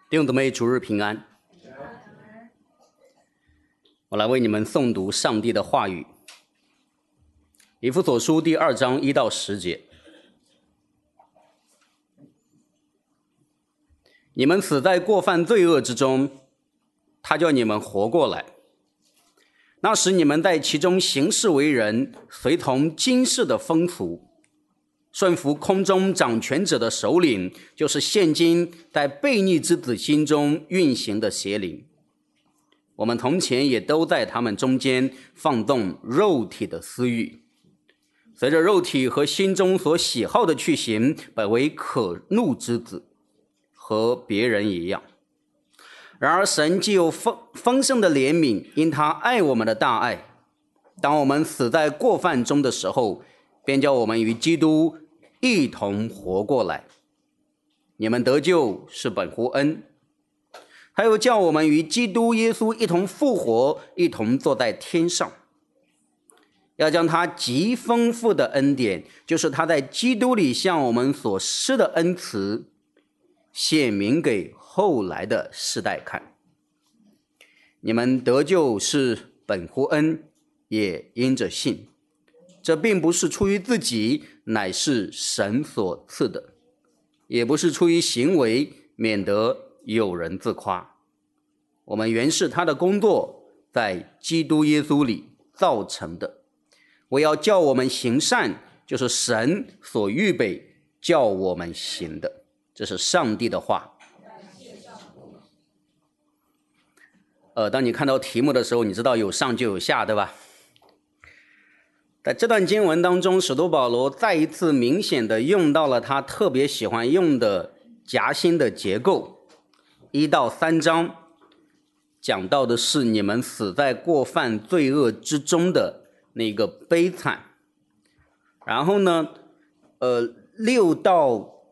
弟兄姊妹，主日平安。我来为你们诵读上帝的话语。以弗所书第2章1到10节。你们死在过犯罪恶之中，他叫你们活过来。那时你们在其中行事为人，随从今世的风俗，顺服空中掌权者的首领，就是现今在悖逆之子心中运行的邪灵。我们从前也都在他们中间放纵肉体的私欲，随着肉体和心中所喜好的去行，本为可怒之子，和别人一样。然而神既有丰盛的怜悯，因他爱我们的大爱，当我们死在过犯中的时候，便叫我们与基督一同活过来。你们得救是本乎恩，他又叫我们与基督耶稣一同复活，一同坐在天上，要将他极丰富的恩典，就是他在基督里向我们所施的恩慈，显明给后来的世代看。你们得救是本乎恩，也因着信。这并不是出于自己，乃是神所赐的；也不是出于行为，免得有人自夸。我们原是他的工作，在基督耶稣里造成的，为要叫我们行善，就是神所预备叫我们行的。这是上帝的话。当你看到题目的时候，你知道有上就有下，对吧？在这段经文当中，使徒保罗再一次明显的用到了他特别喜欢用的夹心的结构。1到3章讲到的是你们死在过犯罪恶之中的那个悲惨。然后呢1到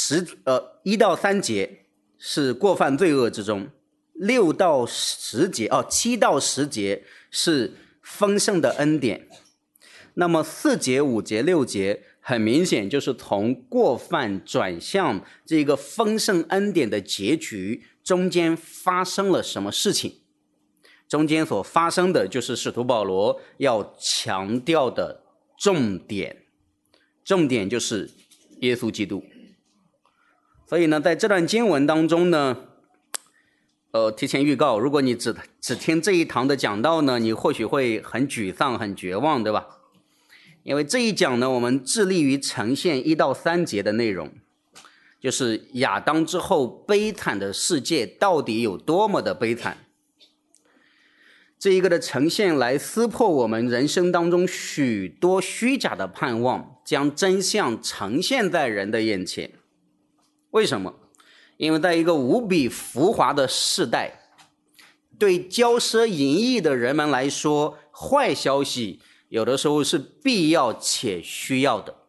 3节是过犯罪恶之中，7到10节是丰盛的恩典。那么4节、5节、6节很明显就是从过犯转向这个丰盛恩典的结局，中间发生了什么事情？中间所发生的就是使徒保罗要强调的重点，重点就是耶稣基督。所以呢，在这段经文当中呢，提前预告，如果你只听这一堂的讲道呢，你或许会很沮丧、很绝望，对吧？因为这一讲呢，我们致力于呈现1到3节的内容，就是亚当之后悲惨的世界到底有多么的悲惨。这一个的呈现来撕破我们人生当中许多虚假的盼望，将真相呈现在人的眼前。为什么？因为在一个无比浮华的世代，对骄奢淫逸的人们来说，坏消息有的时候是必要且需要的。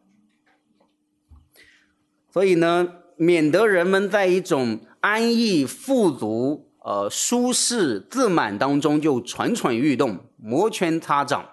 所以呢，免得人们在一种安逸、富足、舒适、自满当中就蠢蠢欲动、摩拳擦掌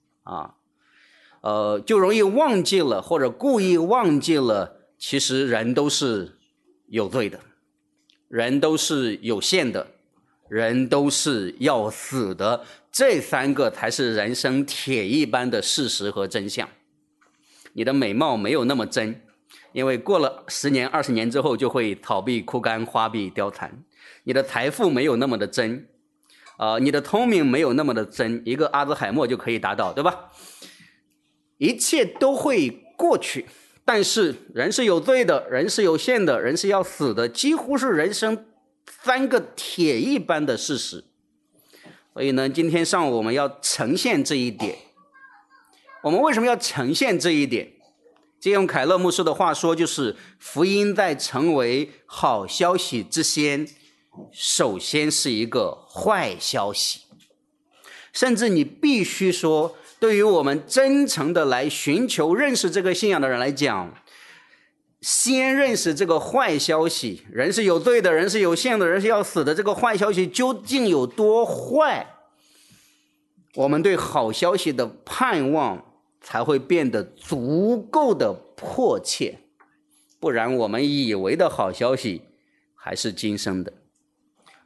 就容易忘记了，或者故意忘记了，其实人都是有罪的，人都是有限的，人都是要死的。这3个才是人生铁一般的事实和真相。你的美貌没有那么真，因为过了10年、20年之后就会草必枯干，花必凋残。你的财富没有那么的真，你的聪明没有那么的真，一个阿兹海默就可以达到，对吧？一切都会过去，但是人是有罪的，人是有限的，人是要死的，几乎是人生3个铁一般的事实。所以呢，今天上午我们要呈现这一点。我们为什么要呈现这一点？借用凯勒牧师的话说，就是福音在成为好消息之先，首先是一个坏消息。甚至你必须说，对于我们真诚的来寻求认识这个信仰的人来讲，先认识这个坏消息，人是有罪的，人是有限的，人是要死的，这个坏消息究竟有多坏，我们对好消息的盼望才会变得足够的迫切。不然我们以为的好消息还是今生的。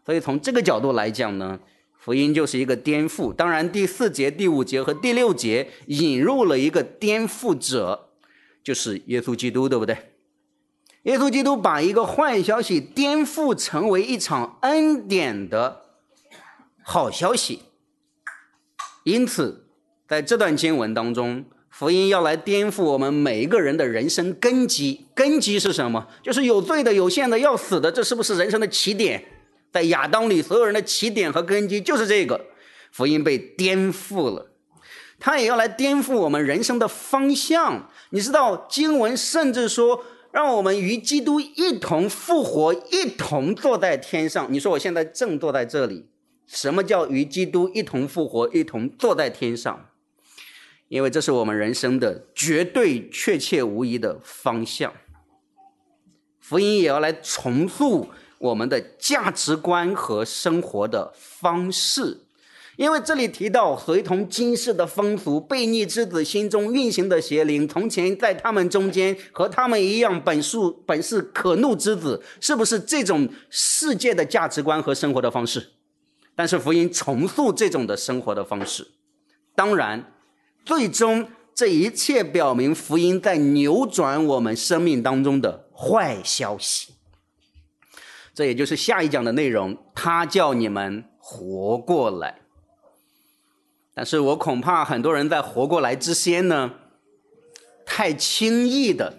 所以从这个角度来讲呢，福音就是一个颠覆。当然第4节、第5节和第6节引入了一个颠覆者，就是耶稣基督，对不对？耶稣基督把一个坏消息颠覆成为一场恩典的好消息。因此在这段经文当中，福音要来颠覆我们每一个人的人生根基。根基是什么？就是有罪的、有限的、要死的，这是不是人生的起点？在亚当里，所有人的起点和根基就是这个。福音被颠覆了，它也要来颠覆我们人生的方向。你知道经文甚至说让我们与基督一同复活，一同坐在天上。你说我现在正坐在这里，什么叫与基督一同复活，一同坐在天上？因为这是我们人生的绝对确切无疑的方向。福音也要来重塑我们的价值观和生活的方式。因为这里提到随同今世的风俗，悖逆之子心中运行的邪灵，从前在他们中间和他们一样，本是可怒之子，是不是这种世界的价值观和生活的方式？但是福音重塑这种的生活的方式。当然最终这一切表明福音在扭转我们生命当中的坏消息。这也就是下一讲的内容，他叫你们活过来。但是我恐怕很多人在活过来之先呢，太轻易的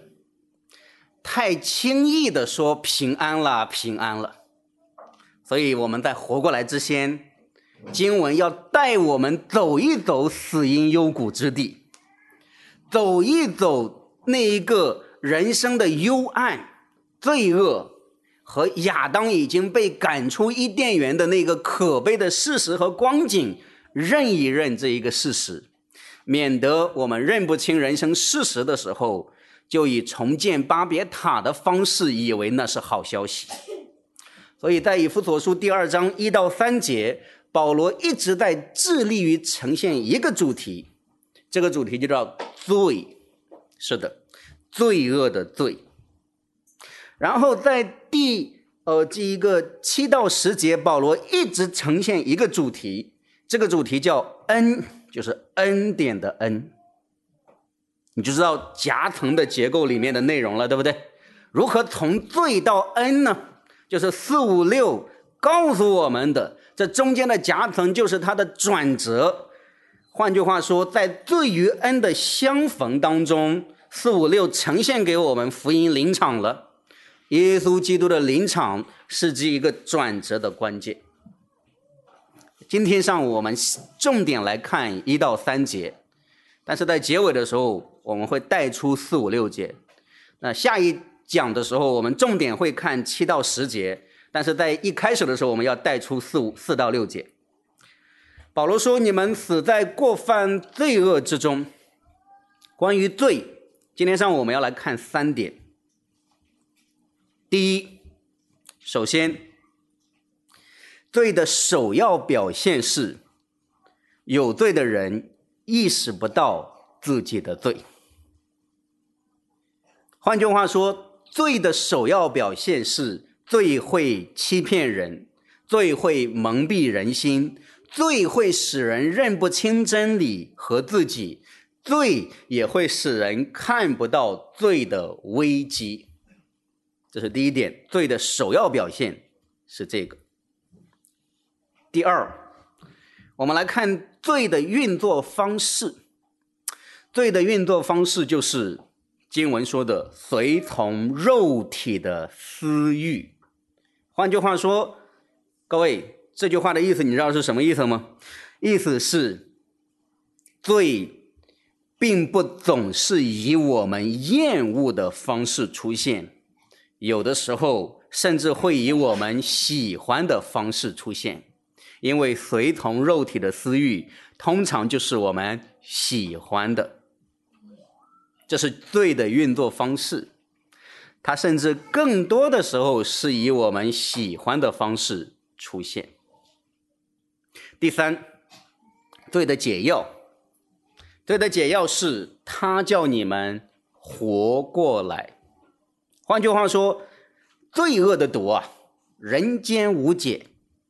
说平安了，平安了。所以我们在活过来之先，经文要带我们走一走死荫幽谷之地，走一走那一个人生的幽暗、罪恶和亚当已经被赶出伊甸园的那个可悲的事实和光景，认一认这一个事实，免得我们认不清人生事实的时候，就以重建巴别塔的方式以为那是好消息。所以在以弗所书第2章1到3节，保罗一直在致力于呈现一个主题，这个主题就叫罪。是的，罪恶的罪。然后在这一个7到10节，保罗一直呈现一个主题，这个主题叫恩，就是恩典的恩。你就知道夹层的结构里面的内容了，对不对？如何从罪到恩呢？就是4、5、6告诉我们的，这中间的夹层就是它的转折。换句话说，在罪与恩的相逢当中，4、5、6呈现给我们福音临场了。耶稣基督的临场是这一个转折的关键。今天上午我们重点来看1到3节，但是在结尾的时候我们会带出4、5、6节。那下一讲的时候我们重点会看7到10节，但是在一开始的时候我们要带出4到6节。保罗说，你们死在过犯罪恶之中。关于罪，今天上午我们要来看3点。第一，首先罪的首要表现是有罪的人意识不到自己的罪。换句话说，罪的首要表现是罪会欺骗人，罪会蒙蔽人心，罪会使人认不清真理和自己，罪也会使人看不到罪的危机。这是第一点，罪的首要表现是这个。第二，我们来看罪的运作方式。罪的运作方式就是经文说的随从肉体的私欲。换句话说，各位，这句话的意思你知道是什么意思吗？意思是罪并不总是以我们厌恶的方式出现，有的时候甚至会以我们喜欢的方式出现。因为随从肉体的私欲通常就是我们喜欢的，这是罪的运作方式。它甚至更多的时候是以我们喜欢的方式出现。第三，罪的解药。罪的解药是他叫你们活过来。换句话说，罪恶的毒人间无解，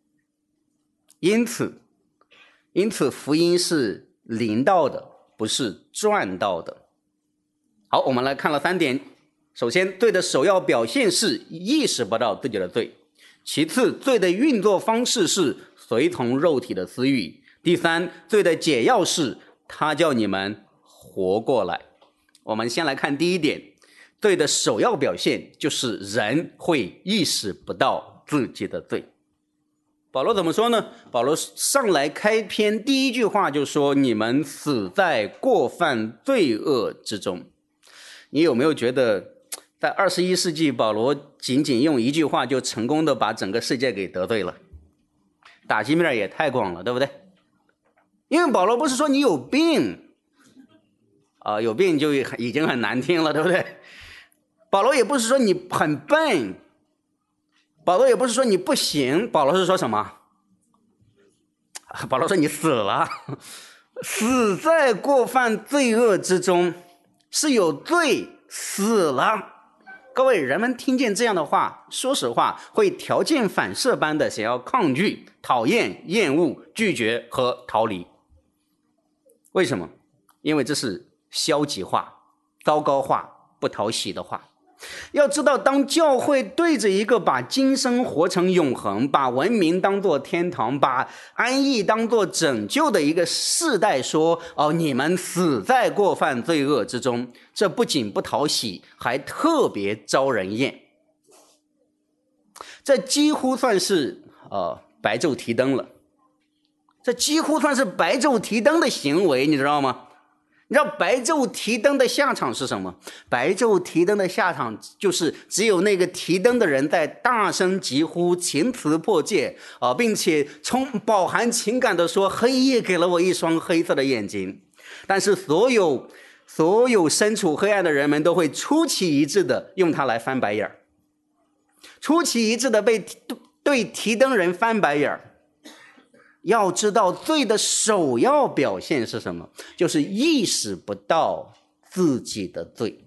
因此福音是临到的，不是赚到的。好，我们来看了3点。首先，罪的首要表现是意识不到自己的罪；其次，罪的运作方式是随从肉体的私欲；第三，罪的解药是他叫你们活过来。我们先来看第一点，罪的首要表现就是人会意识不到自己的罪。保罗怎么说呢？保罗上来开篇第一句话就说，你们死在过犯罪恶之中。你有没有觉得在21世纪，保罗仅仅用一句话就成功的把整个世界给得罪了？打击面也太广了，对不对？因为保罗不是说你有病有病就已经很难听了，对不对？保罗也不是说你很笨，保罗也不是说你不行，保罗是说什么？保罗说你死了，死在过犯罪恶之中，是有罪死了。各位，人们听见这样的话，说实话会条件反射般的想要抗拒、讨厌、厌恶、拒绝和逃离。为什么？因为这是消极化、糟糕化、不讨喜的话。要知道，当教会对着一个把今生活成永恒，把文明当作天堂，把安逸当作拯救的一个世代说，你们死在过犯罪恶之中，这不仅不讨喜，还特别招人厌。这几乎算是白昼提灯了，这几乎算是白昼提灯的行为，你知道吗？你知道白昼提灯的下场是什么？白昼提灯的下场就是只有那个提灯的人在大声疾呼，情辞迫切并且饱含情感的说，黑夜给了我一双黑色的眼睛。但是所有身处黑暗的人们都会出奇一致的用它来翻白眼，出奇一致的对提灯人翻白眼。要知道，罪的首要表现是什么？就是意识不到自己的罪。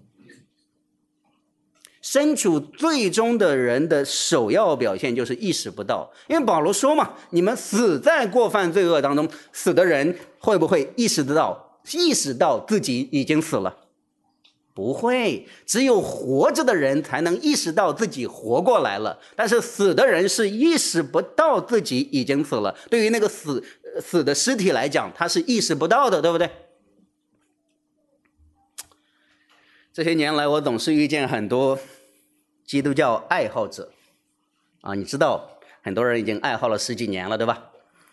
身处罪中的人的首要表现就是意识不到。因为保罗说嘛，你们死在过犯罪恶当中，死的人会不会意识到自己已经死了？不会，只有活着的人才能意识到自己活过来了，但是死的人是意识不到自己已经死了。对于那个死的尸体来讲，他是意识不到的，对不对？这些年来，我总是遇见很多基督教爱好者你知道，很多人已经爱好了10几年了，对吧？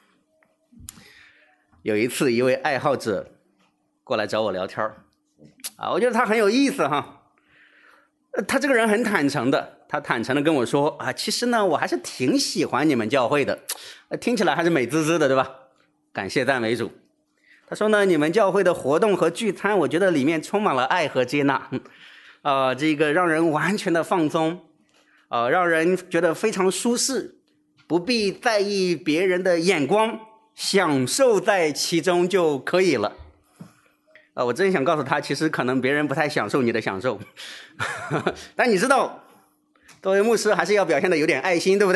有一次，一位爱好者过来找我聊天我觉得他很有意思哈。他这个人很坦诚的，他坦诚的跟我说其实呢，我还是挺喜欢你们教会的，听起来还是美滋滋的，对吧？感谢赞美主。他说呢，你们教会的活动和聚餐，我觉得里面充满了爱和接纳这个让人完全的放松让人觉得非常舒适，不必在意别人的眼光，享受在其中就可以了。我真想告诉他，其实可能别人不太享受你的享受但你知道，作为牧师还是要表现的有点爱心，对不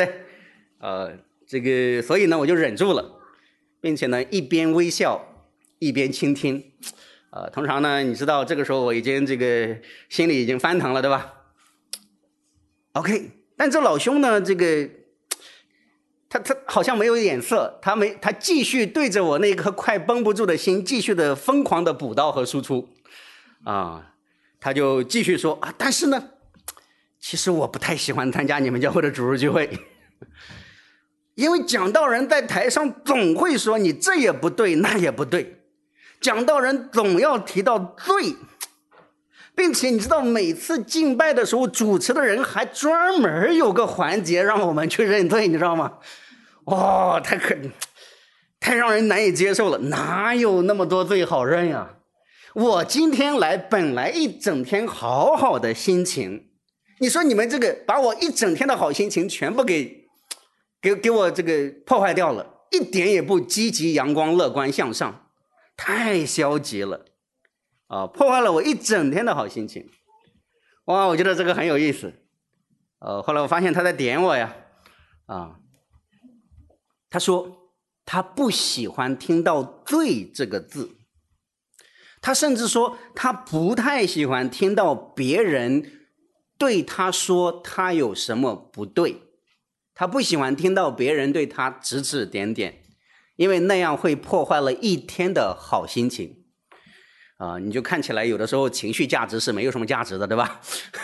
对？所以呢，我就忍住了，并且呢，一边微笑一边倾听通常呢，你知道这个时候我已经心里已经翻腾了，对吧 ？OK， 但这老兄呢，他好像没有眼色，他继续对着我那颗快绷不住的心，继续的疯狂的补刀和输出他就继续说但是呢，其实我不太喜欢参加你们教会的主日聚会，因为讲道人在台上总会说你这也不对那也不对，讲道人总要提到罪，并且你知道每次敬拜的时候，主持的人还专门有个环节让我们去认罪，你知道吗？太让人难以接受了，哪有那么多罪好认呀？我今天来本来一整天好好的心情，你说你们把我一整天的好心情全部给我破坏掉了，一点也不积极阳光乐观向上，太消极了破坏了我一整天的好心情。我觉得这个很有意思后来我发现他在点我呀他他不喜欢听到罪这个字，他甚至说他不太喜欢听到别人对他说他有什么不对，他不喜欢听到别人对他指指点点，因为那样会破坏了一天的好心情。你就看起来有的时候情绪价值是没有什么价值的，对吧？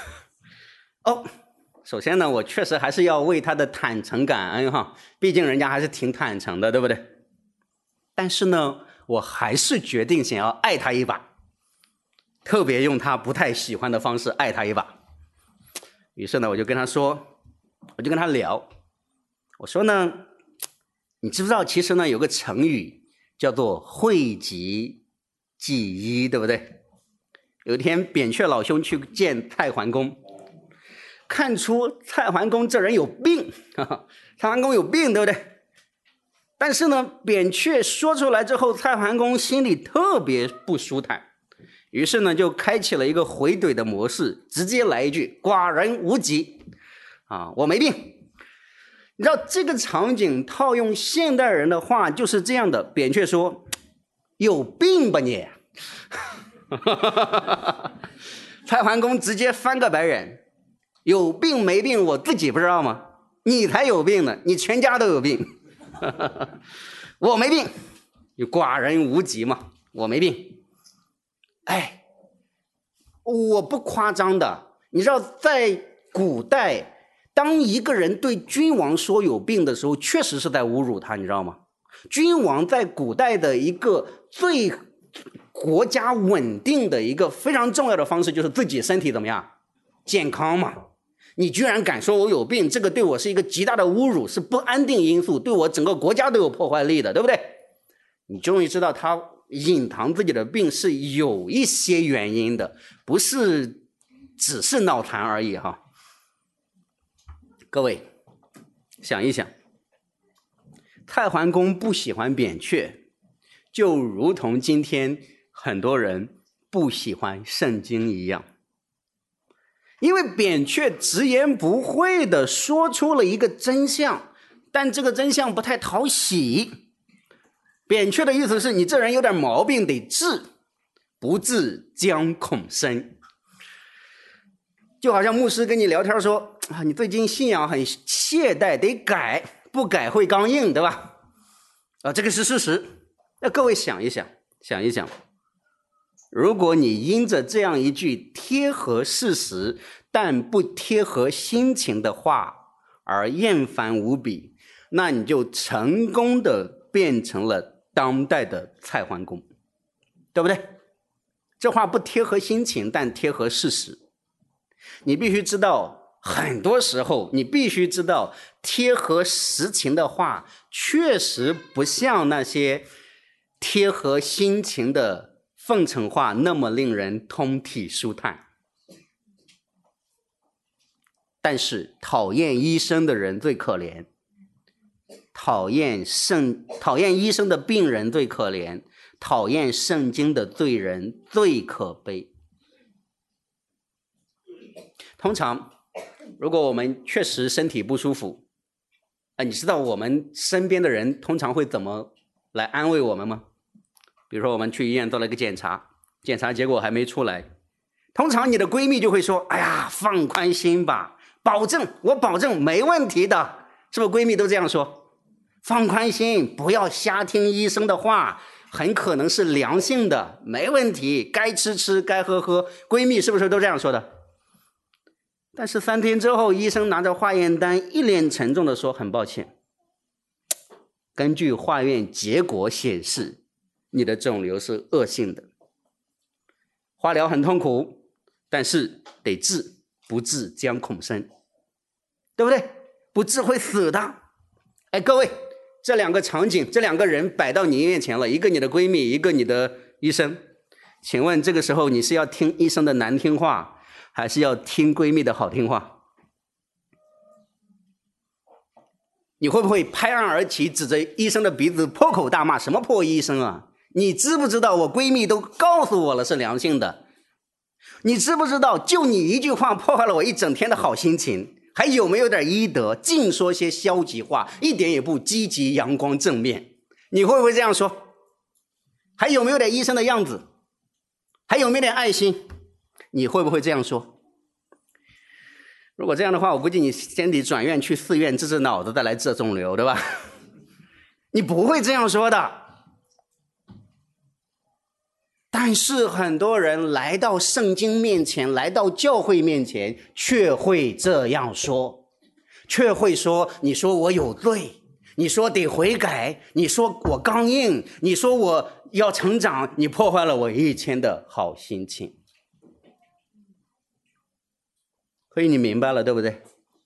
首先呢，我确实还是要为他的坦诚感恩哈，毕竟人家还是挺坦诚的，对不对？但是呢，我还是决定想要爱他一把，特别用他不太喜欢的方式爱他一把。于是呢，我就跟他说，我就跟他聊，我说呢，你知不知道其实呢有个成语叫做讳疾忌医，对不对？有一天扁鹊老兄去见蔡桓公，看出蔡桓公这人有病，蔡桓公有病，对不对？但是呢，扁鹊说出来之后，蔡桓公心里特别不舒坦，于是呢就开启了一个回怼的模式，直接来一句寡人无疾我没病。你知道这个场景套用现代人的话就是这样的，扁鹊说有病吧你蔡桓公直接翻个白眼，有病没病我自己不知道吗？你才有病呢，你全家都有病我没病，寡人无疾嘛，我没病。我不夸张的，你知道在古代，当一个人对君王说有病的时候，确实是在侮辱他，你知道吗？君王在古代的一个最国家稳定的一个非常重要的方式，就是自己身体怎么样，健康嘛。你居然敢说我有病，这个对我是一个极大的侮辱，是不安定因素，对我整个国家都有破坏力的，对不对？你终于知道他隐藏自己的病是有一些原因的，不是只是脑残而已哈。各位想一想，蔡桓公不喜欢扁鹊，就如同今天很多人不喜欢圣经一样，因为扁鹊直言不讳地说出了一个真相，但这个真相不太讨喜。扁鹊的意思是你这人有点毛病得治，不治将恐生。就好像牧师跟你聊天说你最近信仰很懈怠，得改，不改会刚硬，对吧？这个是事实。那各位想一想，如果你因着这样一句贴合事实但不贴合心情的话而厌烦无比，那你就成功的变成了当代的蔡桓公，对不对？这话不贴合心情，但贴合事实。你必须知道，很多时候你必须知道，贴合实情的话确实不像那些贴合心情的奉承话那么令人通体舒坦。但是讨厌医生的人最可怜，讨厌医生的病人最可怜，讨厌圣经的罪人最可悲。通常如果我们确实身体不舒服你知道我们身边的人通常会怎么来安慰我们吗？比如说我们去医院做了一个检查结果还没出来，通常你的闺蜜就会说放宽心吧，我保证没问题的，是不是闺蜜都这样说？放宽心，不要瞎听医生的话，很可能是良性的，没问题，该吃吃该喝喝，闺蜜是不是都这样说的？但是3天之后，医生拿着化验单一脸沉重地说，很抱歉，根据化验结果显示你的肿瘤是恶性的，化疗很痛苦，但是得治，不治将恐生，对不对？不治会死的。各位，这两个场景，这两个人摆到你面前了，一个你的闺蜜，一个你的医生，请问这个时候你是要听医生的难听话，还是要听闺蜜的好听话？你会不会拍案而起，指着医生的鼻子破口大骂，什么破医生啊？你知不知道我闺蜜都告诉我了是良性的？你知不知道就你一句话破坏了我一整天的好心情？还有没有点医德，净说些消极话，一点也不积极阳光正面？ 你会不会这样说？还有没有点医生的样子？还有没有点爱心？你会不会这样说？如果这样的话，我估计你先得转院去寺院治治脑子，再来治肿瘤，对吧？你不会这样说的。但是很多人来到圣经面前，来到教会面前，却会这样说，却会说，你说我有罪，你说得悔改，你说我刚硬，你说我要成长，你破坏了我一天的好心情。所以你明白了，对不对？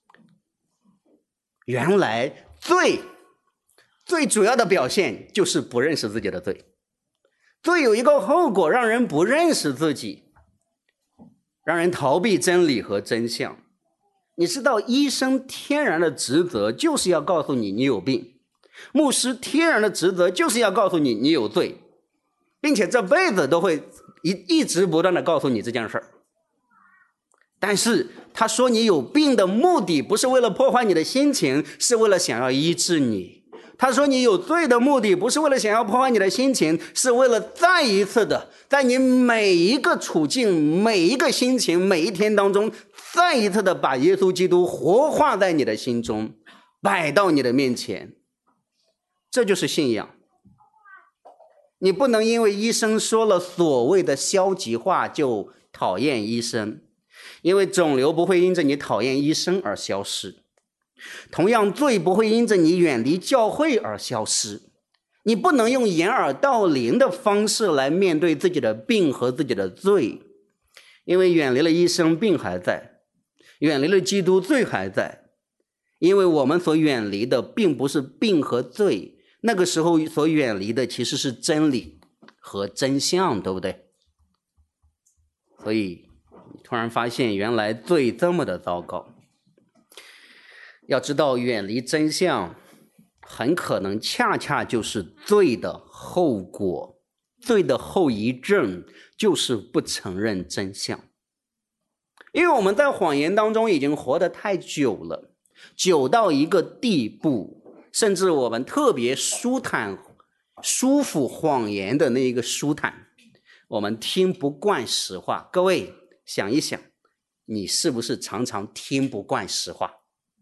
原来罪最主要的表现就是不认识自己的罪。罪有一个后果，让人不认识自己，让人逃避真理和真相。你知道医生天然的职责就是要告诉你你有病，牧师天然的职责就是要告诉你你有罪，并且这辈子都会一直不断的告诉你这件事儿。但是他说你有病的目的不是为了破坏你的心情，是为了想要医治你。他说你有罪的目的不是为了想要破坏你的心情，是为了再一次的在你每一个处境、每一个心情、每一天当中，再一次的把耶稣基督活化在你的心中，摆到你的面前。这就是信仰。你不能因为医生说了所谓的消极话就讨厌医生，因为肿瘤不会因着你讨厌医生而消失，同样罪不会因着你远离教会而消失。你不能用掩耳盗铃的方式来面对自己的病和自己的罪，因为远离了医生，病还在；远离了基督，罪还在。因为我们所远离的并不是病和罪，那个时候所远离的其实是真理和真相，对不对？所以突然发现原来罪这么的糟糕。要知道远离真相很可能恰恰就是罪的后果，罪的后遗症就是不承认真相。因为我们在谎言当中已经活得太久了，久到一个地步，甚至我们特别舒服谎言的那一个舒坦，我们听不惯实话。各位想一想，你是不是常常听不惯实话？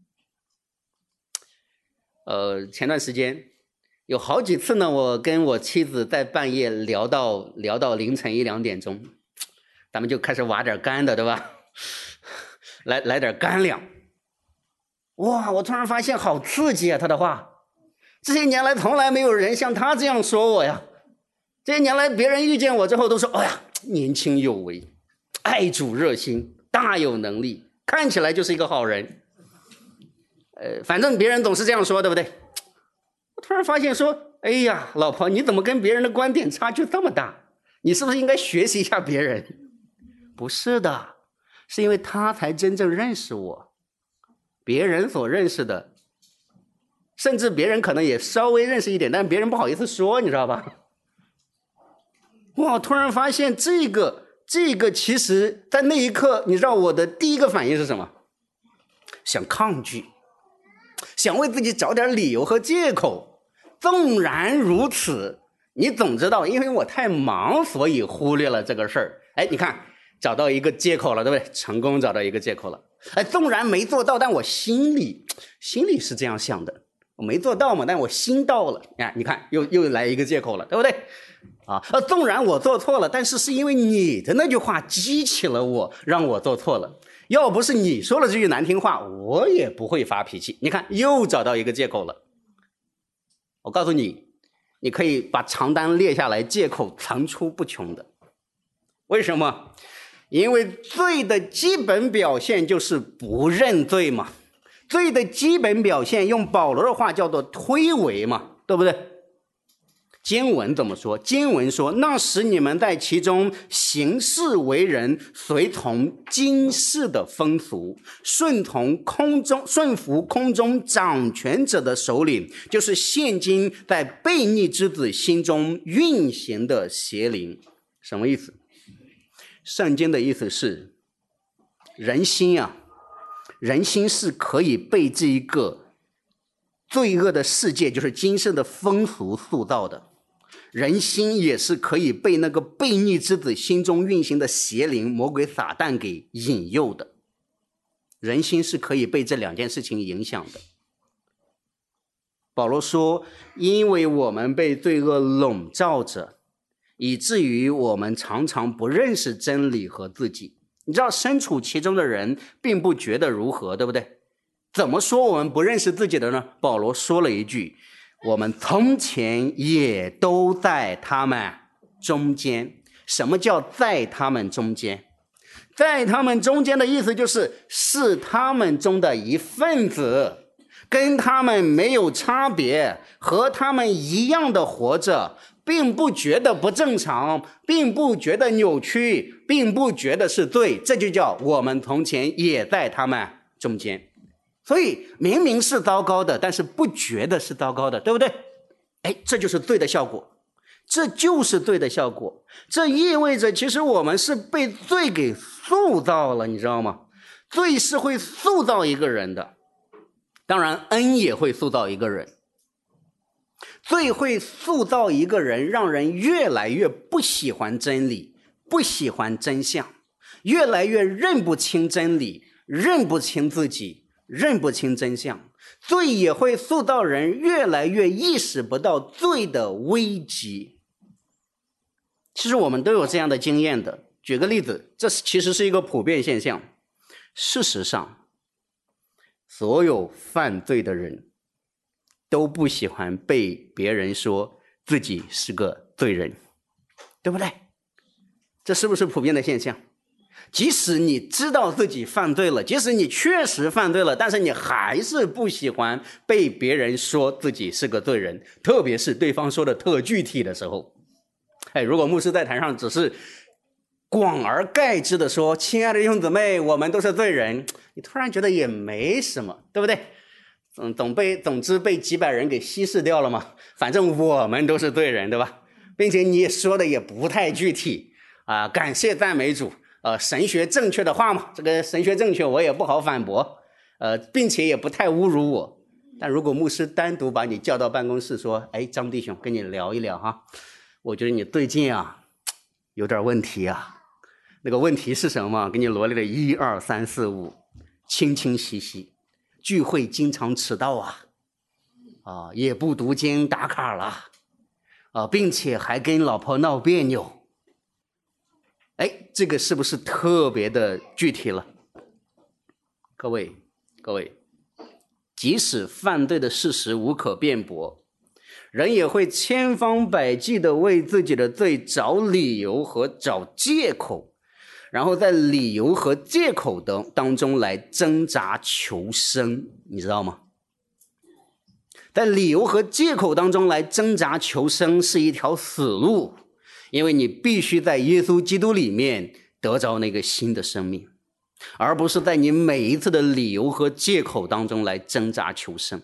前段时间有好几次呢，我跟我妻子在半夜聊到凌晨1、2点钟，咱们就开始挖点干的，对吧？来点干粮。哇，我突然发现好刺激啊，他的话。这些年来从来没有人像他这样说我呀。这些年来别人遇见我之后都说，哎呀，年轻有为，爱主热心，大有能力，看起来就是一个好人。反正别人总是这样说，对不对？我突然发现说，哎呀，老婆，你怎么跟别人的观点差距这么大？你是不是应该学习一下别人？不是的，是因为他才真正认识我。别人所认识的，甚至别人可能也稍微认识一点，但别人不好意思说，你知道吧？哇，突然发现这个其实在那一刻，你知道我的第一个反应是什么？想抗拒，想为自己找点理由和借口。纵然如此，你总知道因为我太忙，所以忽略了这个事儿。你看找到一个借口了，对不对？成功找到一个借口了。纵然没做到，但我心里是这样想的，我没做到嘛，但我心到了。你看又来一个借口了，对不对？纵然我做错了，但是因为你的那句话激起了我，让我做错了。要不是你说了这句难听话，我也不会发脾气。你看又找到一个借口了。我告诉你，你可以把长单列下来，借口层出不穷的。为什么？因为罪的基本表现就是不认罪嘛。罪的基本表现用保罗的话叫做推诿嘛，对不对？经文怎么说？经文说，那时你们在其中行事为人，随从今世的风俗，顺服空中掌权者的首领，就是现今在悖逆之子心中运行的邪灵。什么意思？圣经的意思是，人心是可以被这一个罪恶的世界就是今生的风俗塑造的，人心也是可以被那个悖逆之子心中运行的邪灵魔鬼撒旦给引诱的，人心是可以被这两件事情影响的。保罗说，因为我们被罪恶笼罩着，以至于我们常常不认识真理和自己。你知道身处其中的人并不觉得如何，对不对？怎么说我们不认识自己的呢？保罗说了一句，我们从前也都在他们中间。什么叫在他们中间？在他们中间的意思是他们中的一份子，跟他们没有差别，和他们一样的活着，并不觉得不正常，并不觉得扭曲，并不觉得是罪，这就叫我们从前也在他们中间。所以明明是糟糕的，但是不觉得是糟糕的，对不对？这就是罪的效果，这就是罪的效果。这意味着其实我们是被罪给塑造了，你知道吗？罪是会塑造一个人的，当然恩也会塑造一个人。罪会塑造一个人，让人越来越不喜欢真理，不喜欢真相，越来越认不清真理，认不清自己，认不清真相。罪也会塑造人越来越意识不到罪的危机。其实我们都有这样的经验的。举个例子，这其实是一个普遍现象。事实上，所有犯罪的人都不喜欢被别人说自己是个罪人，对不对？这是不是普遍的现象？即使你知道自己犯罪了，即使你确实犯罪了，但是你还是不喜欢被别人说自己是个罪人，特别是对方说的特具体的时候。如果牧师在台上只是广而概之的说，亲爱的弟兄姊妹，我们都是罪人，你突然觉得也没什么，对不对？总之被几百人给稀释掉了嘛，反正我们都是罪人，对吧？并且你说的也不太具体感谢赞美主，神学正确的话嘛，这个神学正确我也不好反驳，并且也不太侮辱我。但如果牧师单独把你叫到办公室说，张弟兄跟你聊一聊哈，我觉得你最近有点问题那个问题是什么？给你罗列了1、2、3、4、5，清清晰晰。聚会经常迟到也不读经打卡了并且还跟老婆闹别扭。这个是不是特别的具体了？各位，即使犯罪的事实无可辩驳，人也会千方百计的为自己的罪找理由和找借口，然后在理由和借口当中来挣扎求生，你知道吗？在理由和借口当中来挣扎求生是一条死路，因为你必须在耶稣基督里面得着那个新的生命，而不是在你每一次的理由和借口当中来挣扎求生。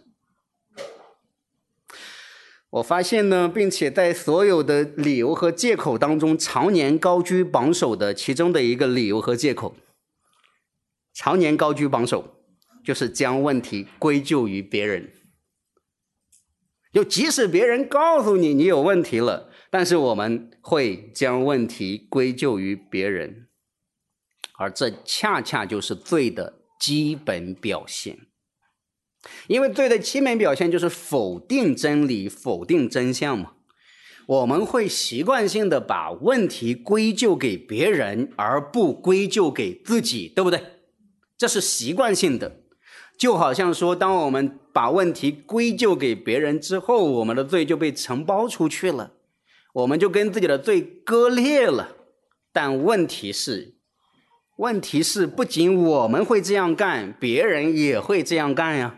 我发现呢，并且在所有的理由和借口当中常年高居榜首的其中的一个理由和借口，常年高居榜首，就是将问题归咎于别人。就即使别人告诉你你有问题了，但是我们会将问题归咎于别人，而这恰恰就是罪的基本表现。因为罪的基本表现就是否定真理，否定真相嘛。我们会习惯性的把问题归咎给别人，而不归咎给自己，对不对？这是习惯性的。就好像说，当我们把问题归咎给别人之后，我们的罪就被承包出去了，我们就跟自己的罪割裂了。但问题是不仅我们会这样干，别人也会这样干呀。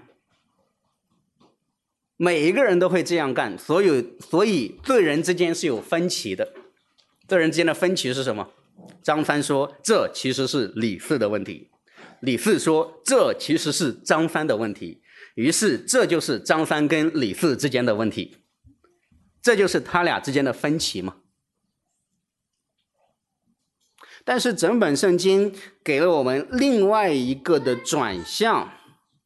每一个人都会这样干，所以罪人之间是有分歧的。罪人之间的分歧是什么？张三说这其实是李四的问题，李四说这其实是张三的问题，于是这就是张三跟李四之间的问题，这就是他俩之间的分歧嘛。但是整本圣经给了我们另外一个的转向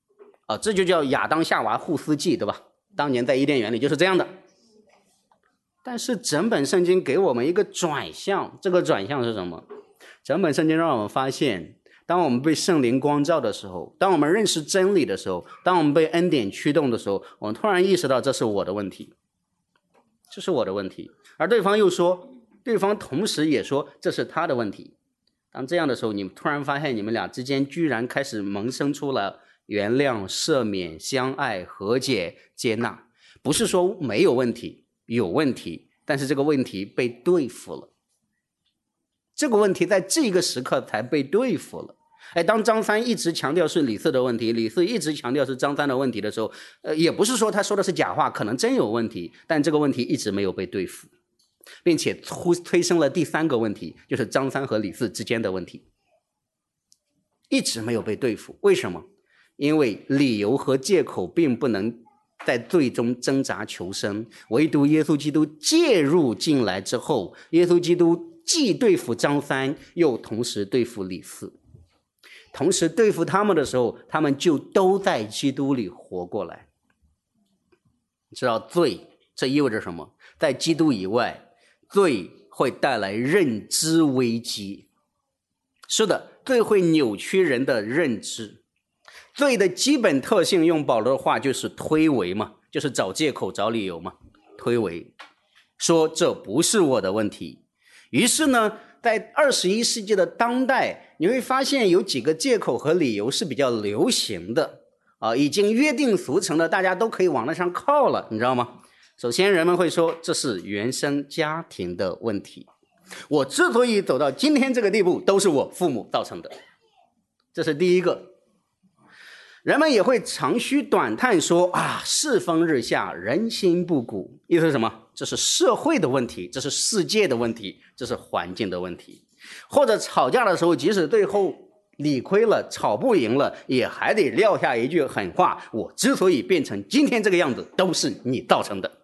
这就叫亚当夏娃互撕记，对吧？当年在伊甸园里就是这样的。但是整本圣经给我们一个转向，这个转向是什么？整本圣经让我们发现，当我们被圣灵光照的时候，当我们认识真理的时候，当我们被恩典驱动的时候，我们突然意识到这是我的问题，这是我的问题。而对方又说，对方同时也说这是他的问题。当这样的时候，你们突然发现你们俩之间居然开始萌生出了原谅、赦免、相爱、和解、接纳。不是说没有问题，有问题，但是这个问题被对付了。这个问题在这个时刻才被对付了。当张三一直强调是李四的问题，李四一直强调是张三的问题的时候，也不是说他说的是假话，可能真有问题，但这个问题一直没有被对付，并且催生了第三个问题，就是张三和李四之间的问题，一直没有被对付。为什么？因为理由和借口并不能在最终挣扎求生，唯独耶稣基督介入进来之后，耶稣基督既对付张三，又同时对付李四。同时对付他们的时候，他们就都在基督里活过来。你知道罪这意味着什么？在基督以外，罪会带来认知危机。是的，罪会扭曲人的认知。罪的基本特性，用保罗的话就是推诿嘛，就是找借口找理由嘛，推诿，说这不是我的问题。于是呢，在21世纪的当代，你会发现有几个借口和理由是比较流行的已经约定俗成的，大家都可以往那上靠了，你知道吗？首先人们会说这是原生家庭的问题，我之所以走到今天这个地步，都是我父母造成的，这是第一个。人们也会长吁短叹说世风日下，人心不古。意思是什么？这是社会的问题，这是世界的问题，这是环境的问题。或者吵架的时候，即使最后理亏了，吵不赢了，也还得撂下一句狠话，我之所以变成今天这个样子，都是你造成的，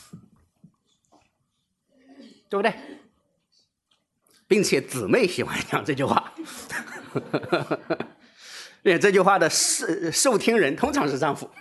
对不对？并且姊妹喜欢讲这句话这句话的受听人通常是丈夫。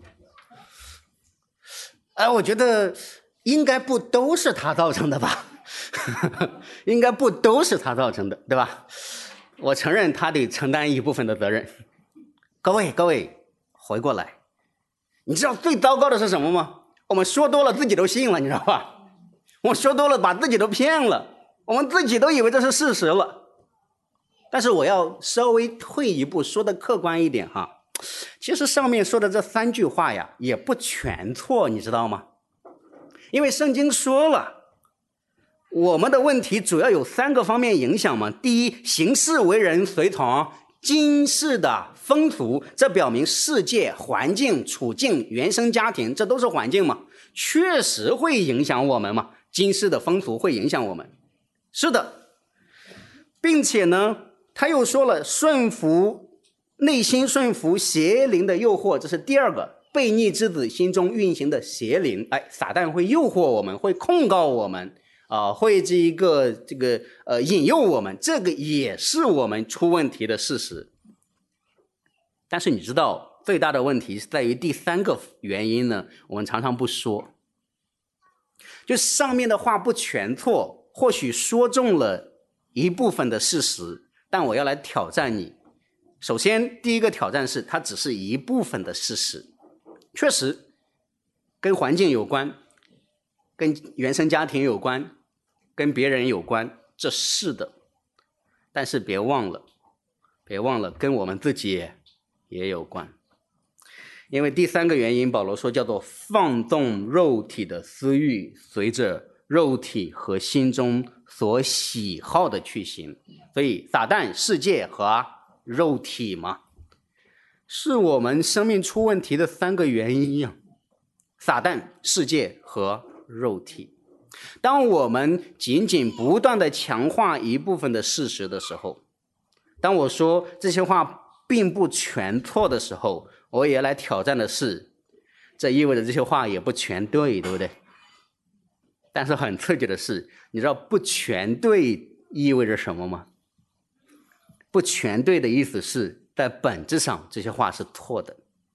我觉得应该不都是他造成的吧应该不都是他造成的，对吧？我承认他得承担一部分的责任。各位回过来，你知道最糟糕的是什么吗？我们说多了自己都信了，你知道吧？我们说多了把自己都骗了，我们自己都以为这是事实了。但是我要稍微退一步，说的客观一点哈。其实上面说的这3句话呀，也不全错，你知道吗？因为圣经说了，我们的问题主要有3个方面影响嘛。第一，行事为人随从今世的风俗，这表明世界环境处境原生家庭，这都是环境嘛，确实会影响我们嘛，今世的风俗会影响我们，是的。并且呢他又说了，内心顺服邪灵的诱惑，这是第2个，悖逆之子心中运行的邪灵。撒旦会诱惑我们，会控告我们会引诱我们，这个也是我们出问题的事实。但是你知道最大的问题是在于第3个原因呢，我们常常不说。就上面的话不全错，或许说中了一部分的事实，但我要来挑战你。首先第一个挑战是它只是一部分的事实，确实跟环境有关，跟原生家庭有关，跟别人有关，这是的。但是别忘了跟我们自己也有关。因为第3个原因保罗说叫做放纵肉体的私欲，随着肉体和心中所喜好的去行。所以撒旦、世界和肉体嘛，是我们生命出问题的3个原因撒旦、世界和肉体。当我们仅仅不断的强化一部分的事实的时候，当我说这些话并不全错的时候，我也来挑战的是，这意味着这些话也不全对，对不对？但是很刺激的是，你知道不全对意味着什么吗？不全对的意思是在本质上这些话是错的。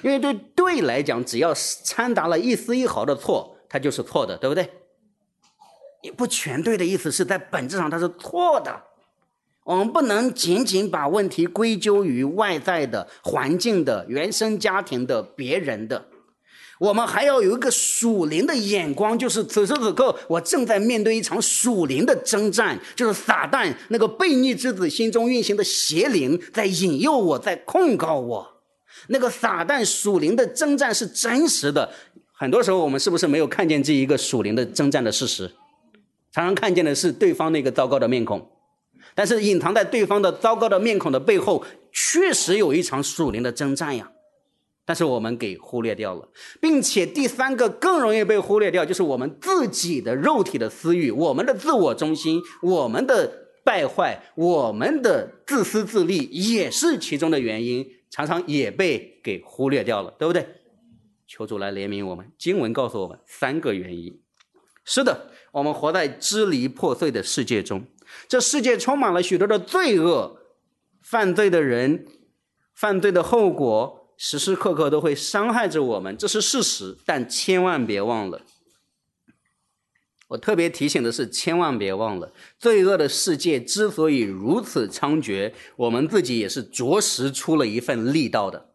因为对来讲，只要掺杂了一丝一毫的错，它就是错的，对不对？不全对的意思是在本质上它是错的。我们不能仅仅把问题归咎于外在的、环境的、原生家庭的、别人的，我们还要有一个属灵的眼光，就是此时此刻我正在面对一场属灵的征战，就是撒旦那个悖逆之子心中运行的邪灵在引诱我，在控告我。那个撒旦属灵的征战是真实的，很多时候我们是不是没有看见这一个属灵的征战的事实？常常看见的是对方那个糟糕的面孔，但是隐藏在对方的糟糕的面孔的背后，确实有一场属灵的征战呀。但是我们给忽略掉了，并且第三个更容易被忽略掉，就是我们自己的肉体的私欲，我们的自我中心，我们的败坏，我们的自私自利也是其中的原因，常常也被给忽略掉了，对不对？求主来怜悯我们。经文告诉我们3个原因。是的，我们活在支离破碎的世界中，这世界充满了许多的罪恶，犯罪的人，犯罪的后果时时刻刻都会伤害着我们，这是事实。但千万别忘了，我特别提醒的是，千万别忘了，罪恶的世界之所以如此猖獗，我们自己也是着实出了一份力道的。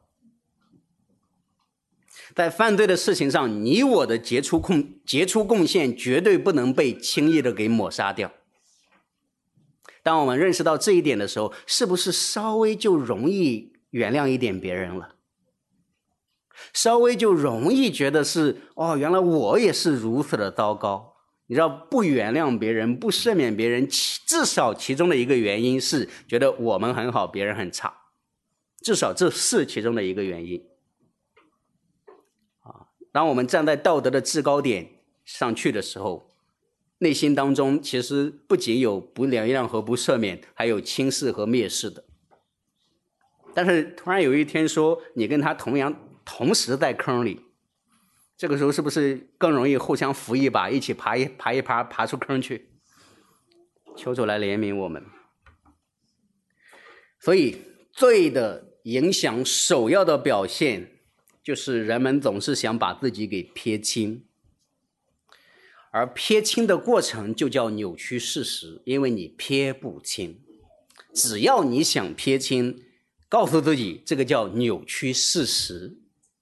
在犯罪的事情上，你我的杰出贡献绝对不能被轻易的给抹杀掉。当我们认识到这一点的时候，是不是稍微就容易原谅一点别人了？稍微就容易觉得是，原来我也是如此的糟糕。你知道，不原谅别人，不赦免别人，至少其中的一个原因是觉得我们很好，别人很差，至少这是其中的一个原因。当我们站在道德的制高点上去的时候，内心当中其实不仅有不原谅和不赦免，还有轻视和蔑视的。但是突然有一天说你跟他同时在坑里，这个时候是不是更容易互相扶一把，一起爬出坑去？求主来怜悯我们。所以罪的影响首要的表现就是人们总是想把自己给撇清，而撇清的过程就叫扭曲事实，因为你撇不清。只要你想撇清，告诉自己这个叫扭曲事实。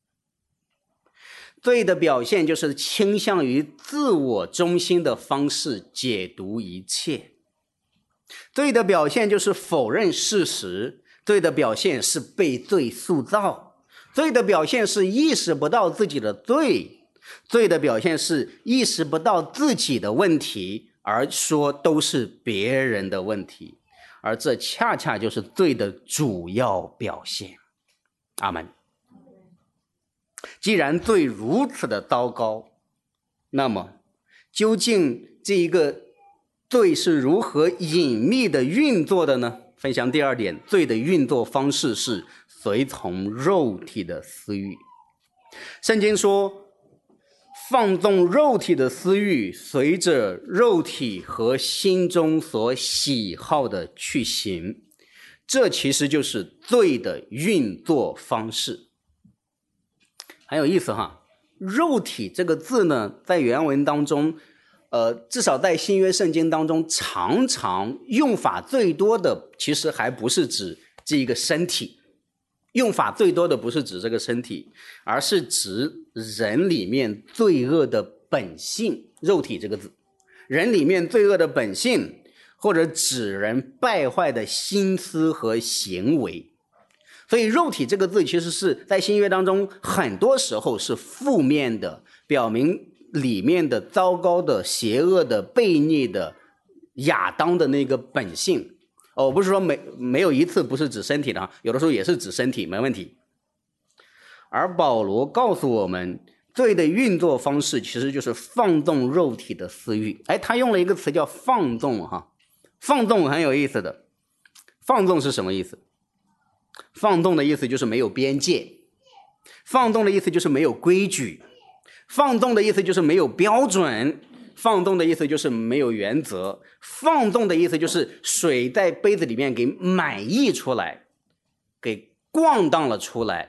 罪的表现就是倾向于自我中心的方式解读一切。罪的表现就是否认事实，罪的表现是被罪塑造，罪的表现是意识不到自己的罪，罪的表现是意识不到自己的问题，而说都是别人的问题，而这恰恰就是罪的主要表现。阿们。既然罪如此的糟糕，那么究竟这一个罪是如何隐秘的运作的呢？分享第2点，罪的运作方式是随从肉体的私欲。圣经说，放纵肉体的私欲，随着肉体和心中所喜好的去行，这其实就是罪的运作方式。很有意思哈，肉体这个字呢，在原文当中至少在新约圣经当中，常常用法最多的其实还不是指这一个身体，用法最多的不是指这个身体，而是指人里面罪恶的本性。肉体这个字，人里面罪恶的本性，或者指人败坏的心思和行为。所以肉体这个字其实是在新约当中很多时候是负面的，表明里面的糟糕的、邪恶的、悖逆的亚当的那个本性。我不是说没有一次不是指身体的，有的时候也是指身体，没问题。而保罗告诉我们，罪的运作方式其实就是放纵肉体的私欲。他用了一个词叫放纵哈，放纵很有意思的。放纵是什么意思？放纵的意思就是没有边界，放纵的意思就是没有规矩，放纵的意思就是没有标准，放纵的意思就是没有原则，放纵的意思就是水在杯子里面给满溢出来，给咣荡了出来，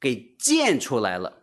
给建出来了。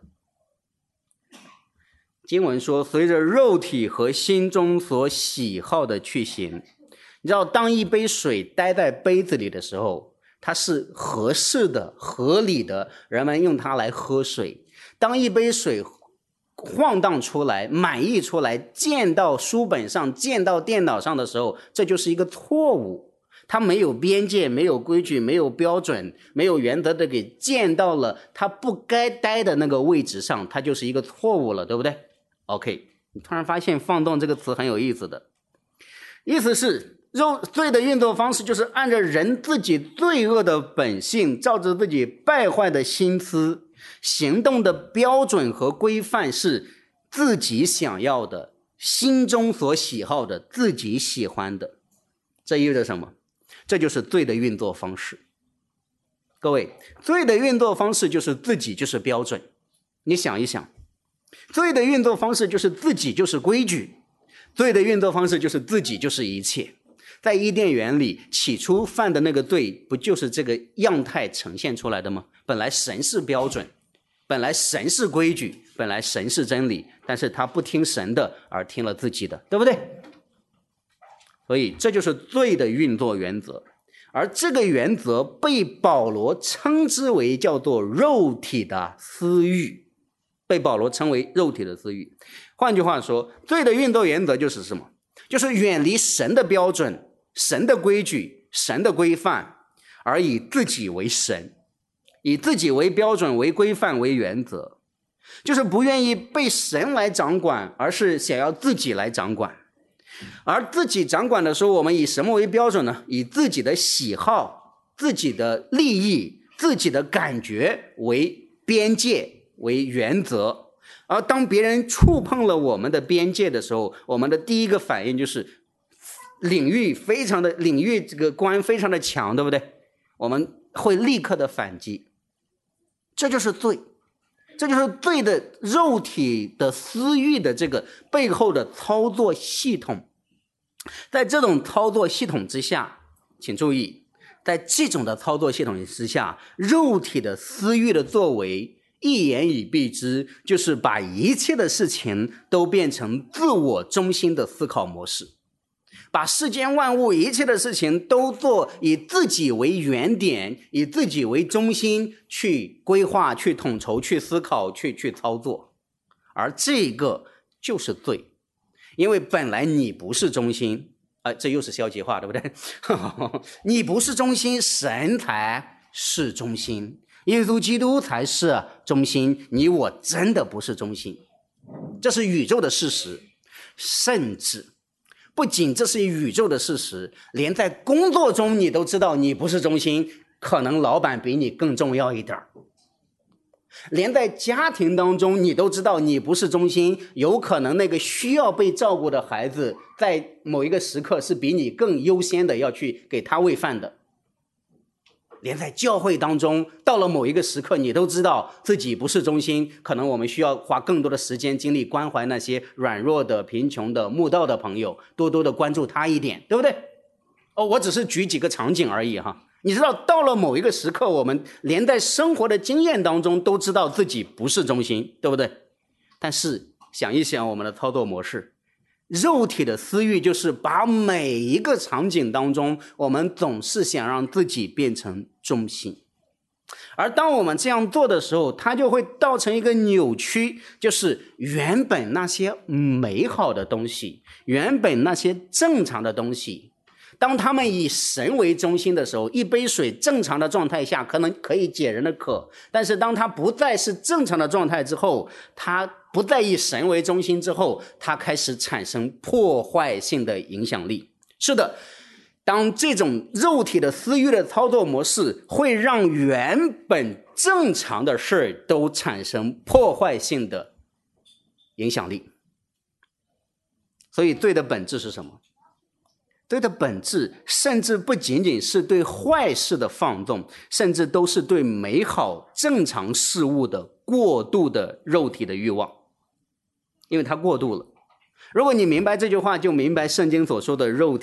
经文说，随着肉体和心中所喜好的去行。你知道，当一杯水待在杯子里的时候，它是合适的、合理的，人们用它来喝水。当一杯水晃荡出来、满溢出来，溅到书本上、溅到电脑上的时候，这就是一个错误。它没有边界，没有规矩，没有标准，没有原则的给溅到了它不该待的那个位置上，它就是一个错误了，对不对？ OK， 你突然发现放纵这个词很有意思的意思是，罪的运作方式就是按照人自己罪恶的本性，照着自己败坏的心思，行动的标准和规范是自己想要的，心中所喜好的，自己喜欢的。这意味着什么？这就是罪的运作方式。各位，罪的运作方式就是自己就是标准。你想一想，罪的运作方式就是自己就是规矩，罪的运作方式就是自己就是一切。在伊甸园里，起初犯的那个罪不就是这个样态呈现出来的吗？本来神是标准，本来神是规矩，本来神是真理，但是他不听神的，而听了自己的，对不对？所以这就是罪的运作原则。而这个原则被保罗称之为叫做肉体的私欲，被保罗称为肉体的私欲。换句话说，罪的运作原则就是什么？就是远离神的标准、神的规矩、神的规范，而以自己为神，以自己为标准、为规范、为原则，就是不愿意被神来掌管，而是想要自己来掌管。而自己掌管的时候，我们以什么为标准呢？以自己的喜好、自己的利益、自己的感觉为边界、为原则。而当别人触碰了我们的边界的时候，我们的第一个反应就是领域这个观非常的强，对不对？我们会立刻的反击。这就是罪，这就是罪的肉体的私欲的这个背后的操作系统。在这种操作系统之下，请注意，在这种的操作系统之下，肉体的私欲的作为一言以蔽之，就是把一切的事情都变成自我中心的思考模式，把世间万物一切的事情都做以自己为原点，以自己为中心去规划、去统筹、去思考、去操作。而这个就是罪，因为本来你不是中心，这又是消极化，对不对？你不是中心，神才是中心，耶稣基督才是中心，你我真的不是中心，这是宇宙的事实。甚至不仅这是宇宙的事实，连在工作中你都知道你不是中心，可能老板比你更重要一点。连在家庭当中你都知道你不是中心，有可能那个需要被照顾的孩子在某一个时刻是比你更优先的要去给他喂饭的。连在教会当中，到了某一个时刻你都知道自己不是中心，可能我们需要花更多的时间精力关怀那些软弱的、贫穷的、慕道的朋友，多多的关注他一点，对不对？我只是举几个场景而已哈。你知道到了某一个时刻，我们连在生活的经验当中都知道自己不是中心，对不对？但是想一想我们的操作模式，肉体的私欲就是把每一个场景当中，我们总是想让自己变成中心。而当我们这样做的时候，它就会造成一个扭曲，就是原本那些美好的东西，原本那些正常的东西，当他们以神为中心的时候，一杯水正常的状态下可能可以解人的渴，但是当它不再是正常的状态之后，它不再以神为中心之后，它开始产生破坏性的影响力。是的，当这种肉体的私欲的操作模式会让原本正常的事都产生破坏性的影响力。所以罪的本质是什么？罪的本质甚至不仅仅是对坏事的放纵，甚至都是对美好正常事物的过度的肉体的欲望，因为它过度了。如果你明白这句话，就明白圣经所说的肉体的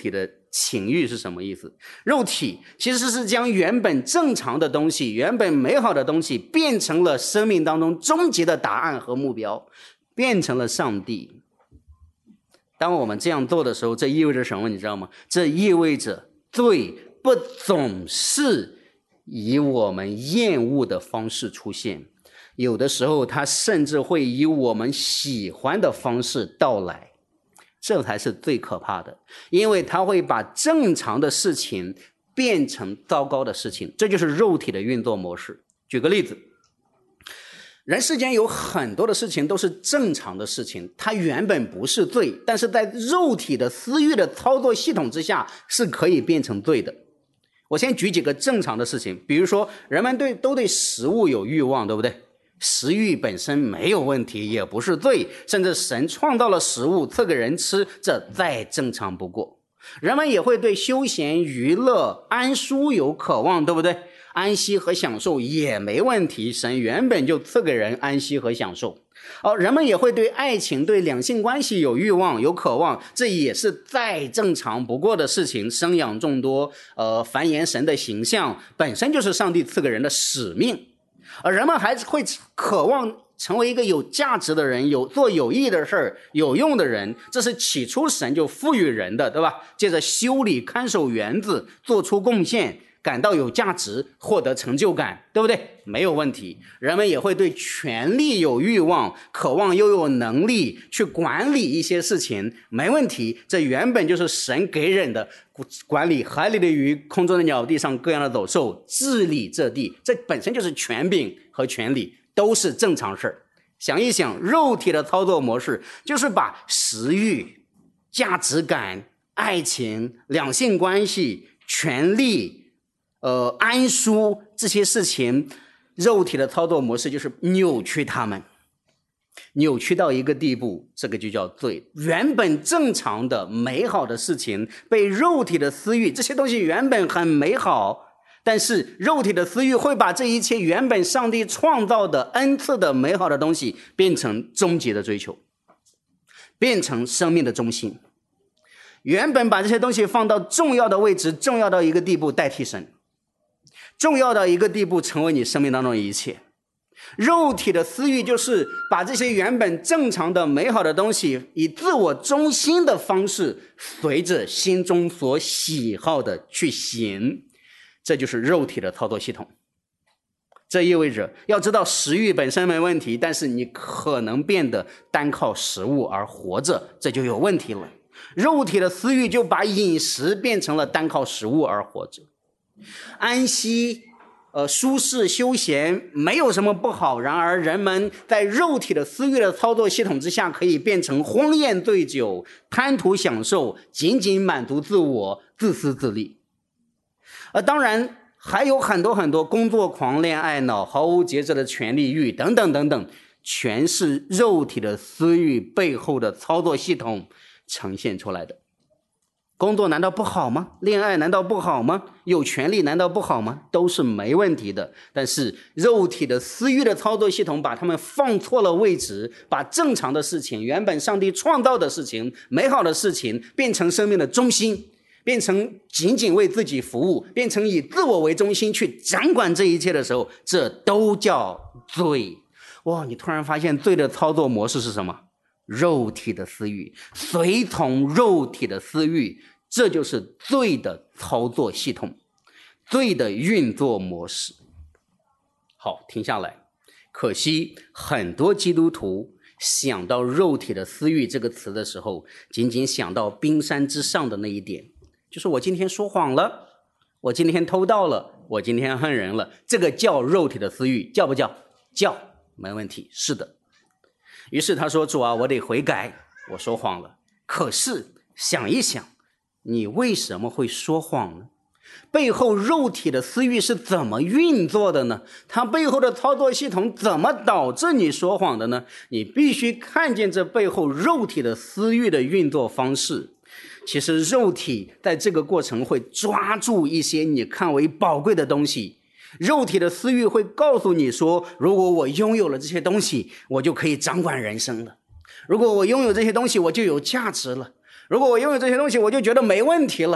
情欲是什么意思？肉体其实是将原本正常的东西，原本美好的东西变成了生命当中终极的答案和目标，变成了上帝。当我们这样做的时候，这意味着什么你知道吗？这意味着罪不总是以我们厌恶的方式出现，有的时候它甚至会以我们喜欢的方式到来。这才是最可怕的，因为它会把正常的事情变成糟糕的事情，这就是肉体的运作模式。举个例子，人世间有很多的事情都是正常的事情，它原本不是罪，但是在肉体的私欲的操作系统之下是可以变成罪的。我先举几个正常的事情，比如说人们都对食物有欲望，对不对？食欲本身没有问题，也不是罪，甚至神创造了食物赐给人吃，这再正常不过。人们也会对休闲娱乐安舒有渴望，对不对？安息和享受也没问题，神原本就赐给人安息和享受。人们也会对爱情对两性关系有欲望有渴望，这也是再正常不过的事情。生养众多繁衍神的形象本身就是上帝赐给人的使命。而人们还会渴望成为一个有价值的人，做有益的事儿，有用的人，这是起初神就赋予人的，对吧？借着修理看守园子，做出贡献，感到有价值，获得成就感，对不对？没有问题。人们也会对权力有欲望，渴望又有能力去管理一些事情，没问题。这原本就是神给人的，管理海里的鱼，空中的鸟，地上各样的走兽，治理这地，这本身就是权柄和权利，都是正常事儿。想一想，肉体的操作模式就是把食欲、价值感、爱情、两性关系、权利安舒这些事情，肉体的操作模式就是扭曲它们，扭曲到一个地步，这个就叫罪。原本正常的美好的事情被肉体的私欲，这些东西原本很美好，但是肉体的私欲会把这一切原本上帝创造的恩赐的美好的东西变成终极的追求，变成生命的中心。原本把这些东西放到重要的位置，重要到一个地步代替神，重要到一个地步成为你生命当中的一切。肉体的私欲就是把这些原本正常的美好的东西以自我中心的方式随着心中所喜好的去行，这就是肉体的操作系统。这意味着要知道食欲本身没问题，但是你可能变得单靠食物而活着，这就有问题了。肉体的私欲就把饮食变成了单靠食物而活着。安息舒适休闲没有什么不好，然而人们在肉体的私欲的操作系统之下，可以变成荒宴醉酒，贪图享受，仅仅满足自我，自私自利。当然还有很多工作狂、恋爱脑、毫无节制的权力欲等等等等，全是肉体的私欲背后的操作系统呈现出来的。工作难道不好吗？恋爱难道不好吗？有权利难道不好吗？都是没问题的。但是肉体的私欲的操作系统把它们放错了位置，把正常的事情，原本上帝创造的事情，美好的事情变成生命的中心，变成仅仅为自己服务，变成以自我为中心去掌管这一切的时候，这都叫罪。哇，你突然发现罪的操作模式是什么？肉体的私欲，随从肉体的私欲，这就是罪的操作系统，罪的运作模式。好，停下来。可惜很多基督徒想到肉体的私欲这个词的时候，仅仅想到冰山之上的那一点，就是我今天说谎了，我今天偷盗了，我今天恨人了，这个叫肉体的私欲，叫不叫？叫，没问题，是的。于是他说，主啊，我得悔改，我说谎了。可是想一想，你为什么会说谎呢？背后肉体的私欲是怎么运作的呢？它背后的操作系统怎么导致你说谎的呢？你必须看见这背后肉体的私欲的运作方式。其实肉体在这个过程会抓住一些你看为宝贵的东西，肉体的私欲会告诉你说，如果我拥有了这些东西，我就可以掌管人生了。如果我拥有这些东西，我就有价值了。如果我拥有这些东西，我就觉得没问题了。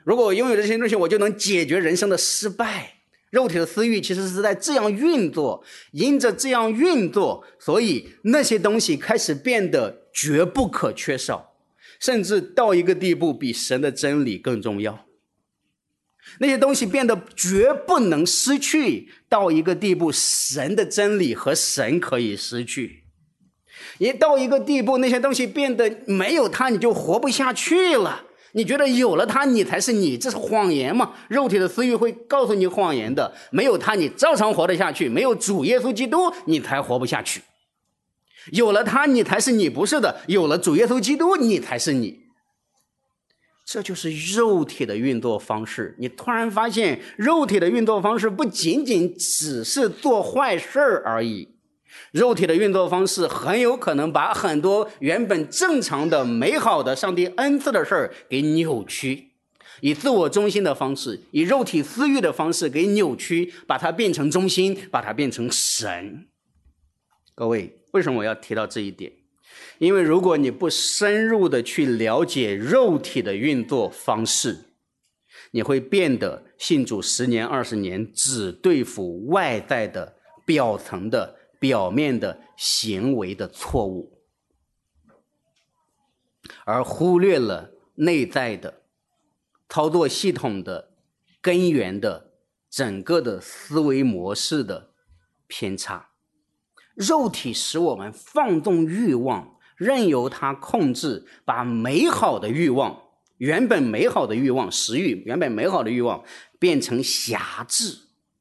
如果我拥有这些东西，我就能解决人生的失败。肉体的私欲其实是在这样运作，因着这样运作，所以那些东西开始变得绝不可缺少，甚至到一个地步比神的真理更重要。那些东西变得绝不能失去，到一个地步神的真理和神可以失去。也到一个地步，那些东西变得没有它你就活不下去了。你觉得有了它你才是你，这是谎言吗？肉体的私欲会告诉你谎言的，没有它你照常活得下去，没有主耶稣基督你才活不下去。有了它你才是你，不是的，有了主耶稣基督你才是你。这就是肉体的运作方式。你突然发现肉体的运作方式不仅仅只是做坏事而已，肉体的运作方式很有可能把很多原本正常的美好的上帝恩赐的事儿给扭曲，以自我中心的方式，以肉体私欲的方式给扭曲，把它变成中心，把它变成神。各位，为什么我要提到这一点？因为如果你不深入的去了解肉体的运作方式，你会变得信主10年20年只对付外在的表层的表面的行为的错误，而忽略了内在的操作系统的根源的整个的思维模式的偏差。肉体使我们放纵欲望，任由它控制，把美好的欲望，原本美好的欲望，食欲，原本美好的欲望变成辖制，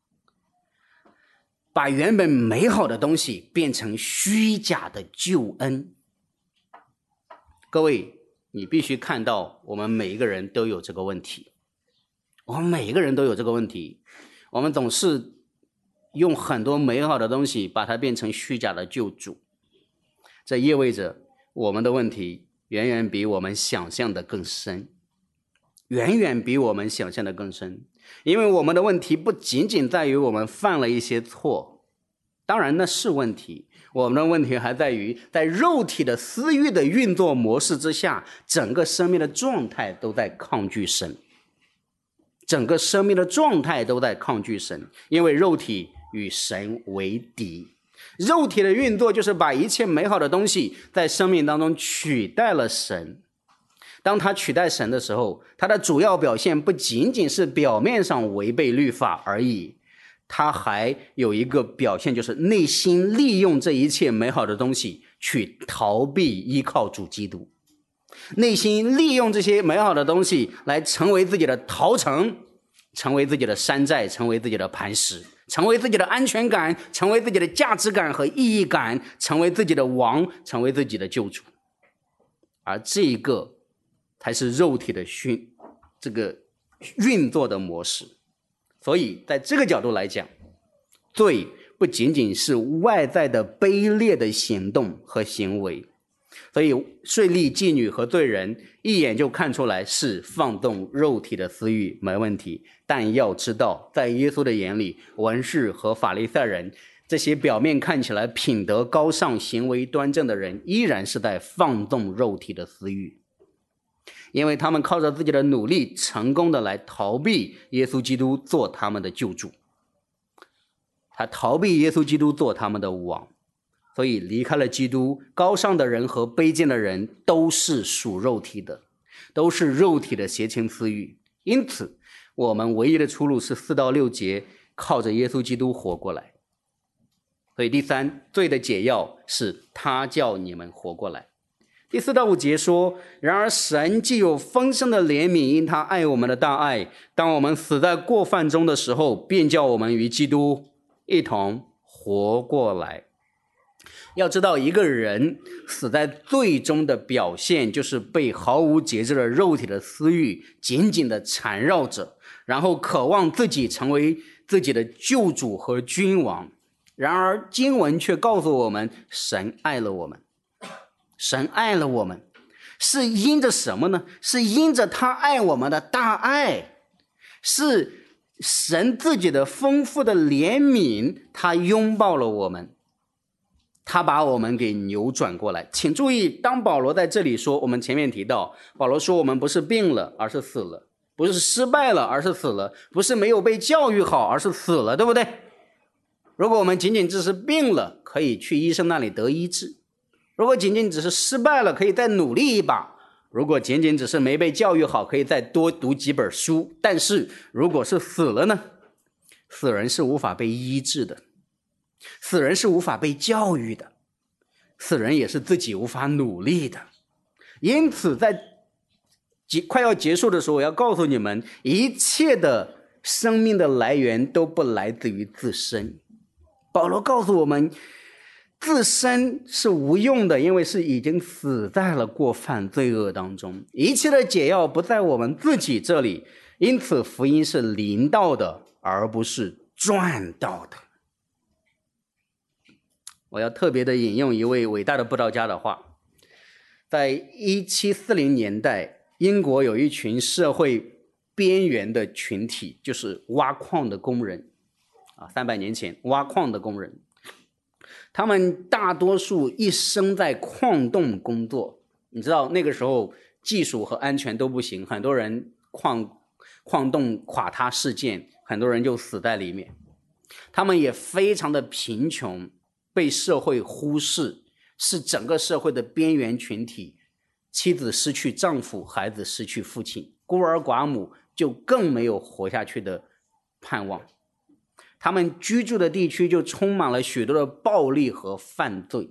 把原本美好的东西变成虚假的救恩。各位，你必须看到我们每一个人都有这个问题，我们每一个人都有这个问题。我们总是用很多美好的东西把它变成虚假的救主，这意味着我们的问题远远比我们想象的更深，远远比我们想象的更深。因为我们的问题不仅仅在于我们犯了一些错，当然那是问题，我们的问题还在于在肉体的私欲的运作模式之下，整个生命的状态都在抗拒神，整个生命的状态都在抗拒神，因为肉体与神为敌。肉体的运作就是把一切美好的东西在生命当中取代了神。当他取代神的时候，他的主要表现不仅仅是表面上违背律法而已，他还有一个表现，就是内心利用这一切美好的东西去逃避依靠主基督，内心利用这些美好的东西来成为自己的逃城，成为自己的山寨，成为自己的磐石，成为自己的安全感，成为自己的价值感和意义感，成为自己的王，成为自己的救主。而这一个才是肉体的这个运作的模式。所以在这个角度来讲，罪不仅仅是外在的卑劣的行动和行为，所以税吏、妓女和罪人一眼就看出来是放纵肉体的私欲，没问题。但要知道，在耶稣的眼里，文士和法利赛人这些表面看起来品德高尚、行为端正的人，依然是在放纵肉体的私欲，因为他们靠着自己的努力成功的来逃避耶稣基督做他们的救主，他逃避耶稣基督做他们的王。所以离开了基督，高尚的人和卑贱的人都是属肉体的，都是肉体的邪情私欲。因此我们唯一的出路是4到6节，靠着耶稣基督活过来。所以第三，罪的解药是他叫你们活过来。第4到5节说，然而神既有丰盛的怜悯，因他爱我们的大爱，当我们死在过犯中的时候，便叫我们与基督一同活过来。要知道，一个人死在罪中的表现，就是被毫无节制的肉体的私欲紧紧的缠绕着，然后渴望自己成为自己的救主和君王。然而经文却告诉我们，神爱了我们，神爱了我们，是因着什么呢？是因着他爱我们的大爱，是神自己的丰富的怜悯，他拥抱了我们，他把我们给扭转过来。请注意，当保罗在这里说，我们前面提到保罗说我们不是病了，而是死了。 不是失败了，而是死了；不是没有被教育好，而是死了，对不对？如果我们仅仅只是病了，可以去医生那里得医治；如果仅仅只是失败了，可以再努力一把；如果仅仅只是没被教育好，可以再多读几本书。但是如果是死了呢？死人是无法被医治的，死人是无法被教育的，死人也是自己无法努力的。因此在快要结束的时候，我要告诉你们，一切的生命的来源都不来自于自身。保罗告诉我们，自身是无用的，因为是已经死在了过犯罪恶当中。一切的解药不在我们自己这里，因此福音是临到的，而不是赚到的。我要特别的引用一位伟大的布道家的话，在1740年代，英国有一群社会边缘的群体，就是挖矿的工人300年前挖矿的工人，他们大多数一生在矿洞工作。你知道那个时候技术和安全都不行，很多人矿洞垮塌事件，很多人就死在里面。他们也非常的贫穷，被社会忽视，是整个社会的边缘群体。妻子失去丈夫，孩子失去父亲，孤儿寡母就更没有活下去的盼望。他们居住的地区就充满了许多的暴力和犯罪，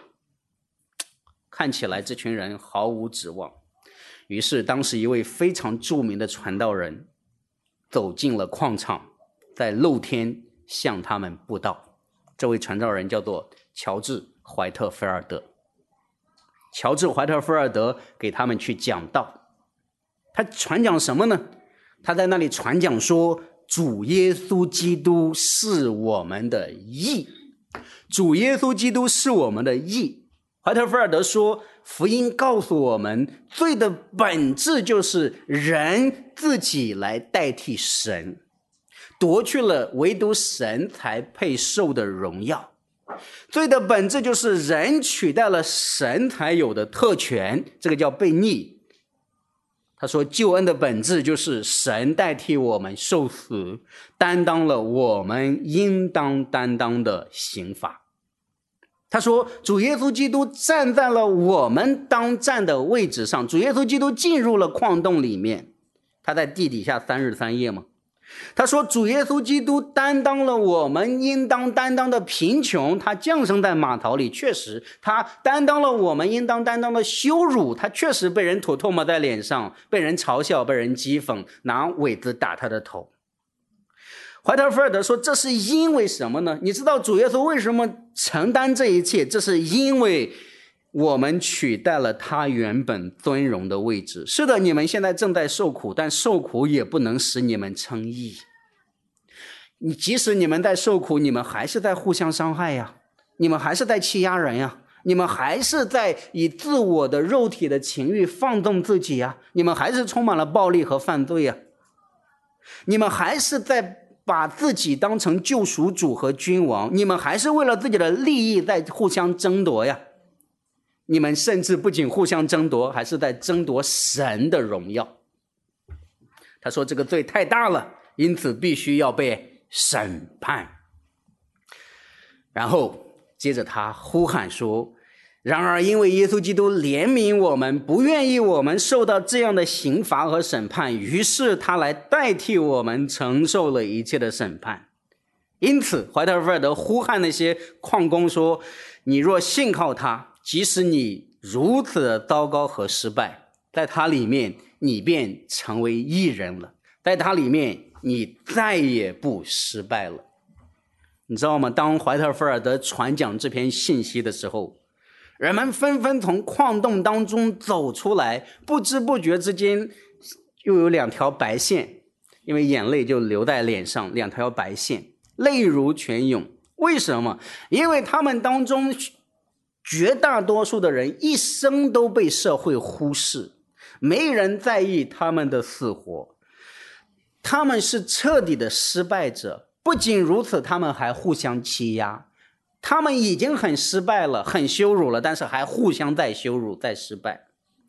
看起来这群人毫无指望。于是当时一位非常著名的传道人走进了矿场，在露天向他们布道。这位传道人叫做乔治·怀特菲尔德。乔治·怀特菲尔德给他们去讲道。他传讲什么呢？他在那里传讲说，主耶稣基督是我们的义。主耶稣基督是我们的义。怀特菲尔德说，福音告诉我们，罪的本质就是人自己来代替神，夺去了唯独神才配受的荣耀。罪的本质就是人取代了神才有的特权，这个叫悖逆。他说，救恩的本质就是神代替我们受死，担当了我们应当担当的刑罚。他说，主耶稣基督站在了我们当站的位置上，主耶稣基督进入了矿洞里面，他在地底下3日3夜吗？他说，主耶稣基督担当了我们应当担当的贫穷，他降生在马槽里，确实他担当了我们应当担当的羞辱，他确实被人吐唾沫在脸上，被人嘲笑，被人讥讽，拿苇子打他的头。怀特菲尔德说，这是因为什么呢？你知道主耶稣为什么承担这一切？这是因为我们取代了他原本尊荣的位置。是的，你们现在正在受苦，但受苦也不能使你们称义。即使你们在受苦，你们还是在互相伤害呀，你们还是在欺压人呀，你们还是在以自我的肉体的情欲放纵自己呀，你们还是充满了暴力和犯罪呀，你们还是在把自己当成救赎主和君王，你们还是为了自己的利益在互相争夺呀。你们甚至不仅互相争夺，还是在争夺神的荣耀。他说这个罪太大了，因此必须要被审判。然后接着他呼喊说，然而因为耶稣基督怜悯我们，不愿意我们受到这样的刑罚和审判，于是他来代替我们承受了一切的审判。因此怀特菲尔德呼喊那些矿工说，你若信靠他，即使你如此的糟糕和失败，在他里面你便成为义人了，在他里面你再也不失败了。你知道吗？当怀特菲尔德传讲这篇信息的时候，人们纷纷从矿洞当中走出来，不知不觉之间又有2条白线，因为眼泪就流在脸上，2条白线，泪如泉涌。为什么？因为他们当中绝大多数的人一生都被社会忽视，没人在意他们的死活，他们是彻底的失败者。不仅如此，他们还互相欺压，他们已经很失败了，很羞辱了，但是还互相在羞辱，在失败。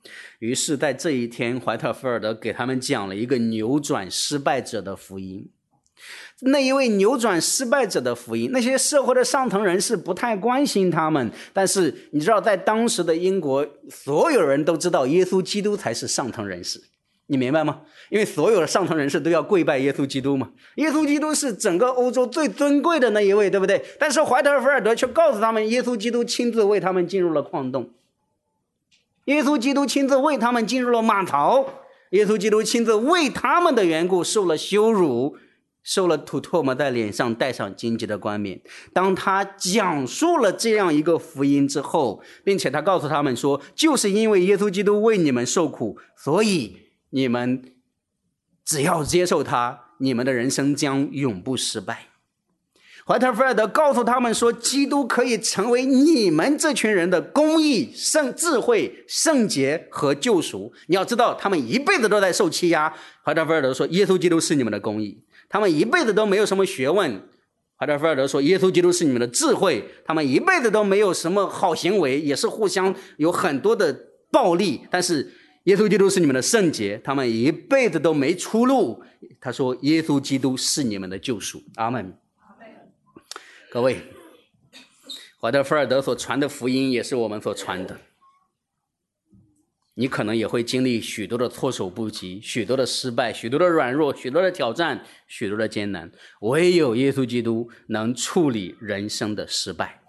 于是在这一天，怀特菲尔德给他们讲了一个扭转失败者的福音。那一位扭转失败者的福音，那些社会的上层人士不太关心他们，但是你知道在当时的英国，所有人都知道耶稣基督才是上层人士，你明白吗？因为所有的上层人士都要跪拜耶稣基督嘛，耶稣基督是整个欧洲最尊贵的那一位，对不对？但是怀特菲尔德却告诉他们，耶稣基督亲自为他们进入了矿洞，耶稣基督亲自为他们进入了马槽，耶稣基督亲自为他们的缘故受了羞辱，受了吐唾沫在脸上，戴上荆棘的冠冕。当他讲述了这样一个福音之后，并且他告诉他们说，就是因为耶稣基督为你们受苦，所以你们只要接受他，你们的人生将永不失败。怀特菲尔德告诉他们说，基督可以成为你们这群人的公义、智慧、圣洁和救赎。你要知道，他们一辈子都在受欺压。怀特菲尔德说，耶稣基督是你们的公义。他们一辈子都没有什么学问。怀特菲尔德说，耶稣基督是你们的智慧。他们一辈子都没有什么好行为，也是互相有很多的暴力。但是耶稣基督是你们的圣洁，他们一辈子都没出路。他说，耶稣基督是你们的救赎。阿们。各位，怀特菲尔德所传的福音也是我们所传的。你可能也会经历许多的措手不及，许多的失败，许多的软弱，许多的挑战，许多的艰难。唯有耶稣基督能处理人生的失败，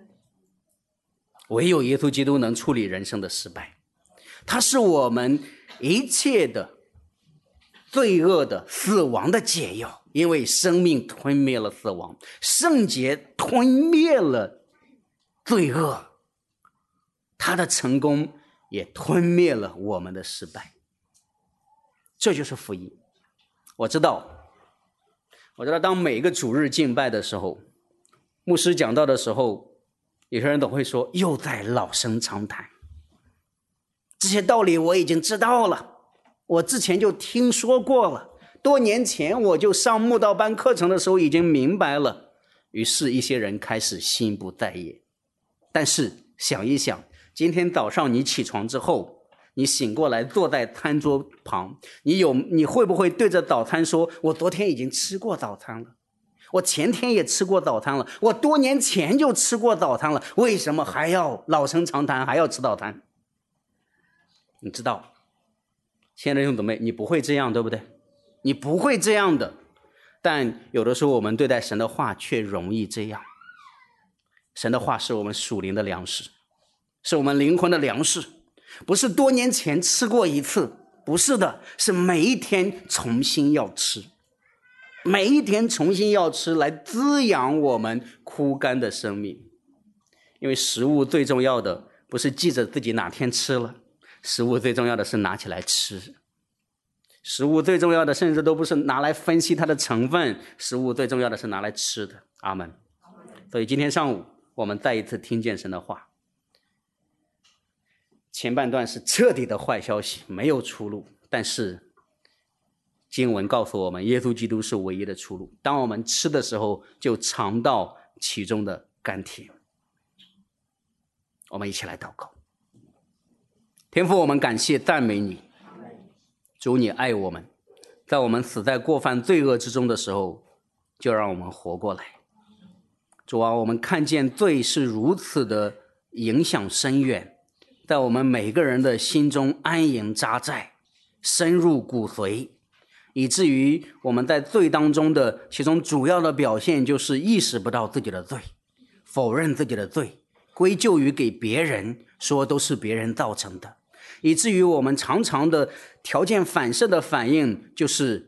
唯有耶稣基督能处理人生的失败。他是我们一切的罪恶的死亡的解药，因为生命吞灭了死亡，圣洁吞灭了罪恶，他的成功也吞灭了我们的失败。这就是福音。我知道当每个主日敬拜的时候，牧师讲道的时候，有些人都会说，又在老生常谈，这些道理我已经知道了，我之前就听说过了，多年前我就上慕道班课程的时候已经明白了。于是一些人开始心不在焉。但是想一想，今天早上你起床之后，你醒过来坐在餐桌旁，你会不会对着早餐说，我昨天已经吃过早餐了，我前天也吃过早餐了，我多年前就吃过早餐了，为什么还要老生常谈，还要吃早餐？你知道，亲爱的弟兄姊妹，你不会这样，对不对？你不会这样的。但有的时候我们对待神的话却容易这样。神的话是我们属灵的粮食，是我们灵魂的粮食，不是多年前吃过一次，不是的，是每一天重新要吃，每一天重新要吃，来滋养我们枯干的生命。因为食物最重要的不是记着自己哪天吃了，食物最重要的是拿起来吃。食物最重要的甚至都不是拿来分析它的成分，食物最重要的是拿来吃的。阿们。所以今天上午我们再一次听见神的话。前半段是彻底的坏消息，没有出路，但是经文告诉我们，耶稣基督是唯一的出路。当我们吃的时候，就尝到其中的甘甜。我们一起来祷告。天父，我们感谢赞美你，主，你爱我们，在我们死在过犯罪恶之中的时候，就让我们活过来。主啊，我们看见罪是如此的影响深远，在我们每个人的心中安营扎寨，深入骨髓，以至于我们在罪当中的其中主要的表现就是意识不到自己的罪，否认自己的罪，归咎于给别人，说都是别人造成的，以至于我们常常的条件反射的反应就是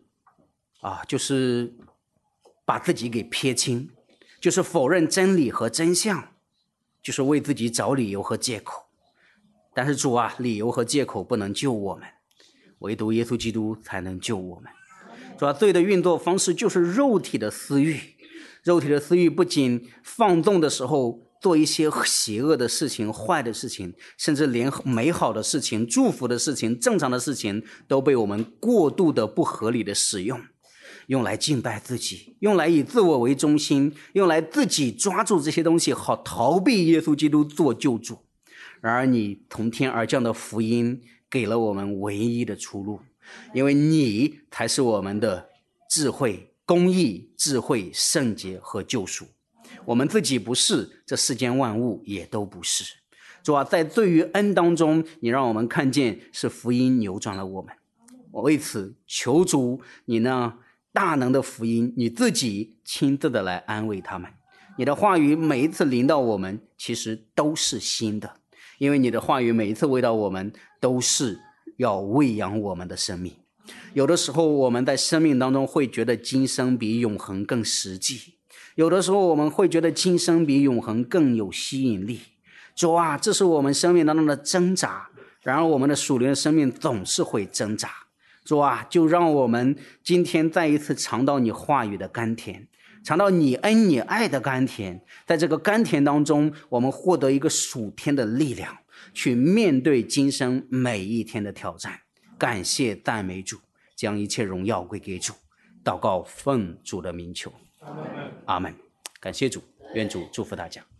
把自己给撇清，就是否认真理和真相，就是为自己找理由和借口。但是主啊，理由和借口不能救我们，唯独耶稣基督才能救我们。主啊，罪的运作方式就是肉体的私欲，肉体的私欲不仅放纵的时候做一些邪恶的事情、坏的事情，甚至连美好的事情、祝福的事情、正常的事情都被我们过度的不合理的使用，用来敬拜自己，用来以自我为中心，用来自己抓住这些东西，好逃避耶稣基督做救主。 然而你从天而降的福音给了我们唯一的出路，因为你才是我们的智慧、公义、智慧、圣洁和救赎。我们自己不是，这世间万物也都不是。主啊，在罪与恩当中，你让我们看见是福音扭转了我们。我为此求主，你那大能的福音，你自己亲自的来安慰他们。你的话语每一次临到我们，其实都是新的，因为你的话语每一次喂到我们，都是要喂养我们的生命。有的时候我们在生命当中会觉得今生比永恒更实际，有的时候我们会觉得今生比永恒更有吸引力。主啊，这是我们生命当中的挣扎，然而我们的属灵的生命总是会挣扎。主啊，就让我们今天再一次尝到你话语的甘甜，尝到你恩你爱的甘甜。在这个甘甜当中，我们获得一个属天的力量，去面对今生每一天的挑战。感谢赞美主，将一切荣耀归给主。祷告奉主的名求，阿们。感谢主，愿主祝福大家。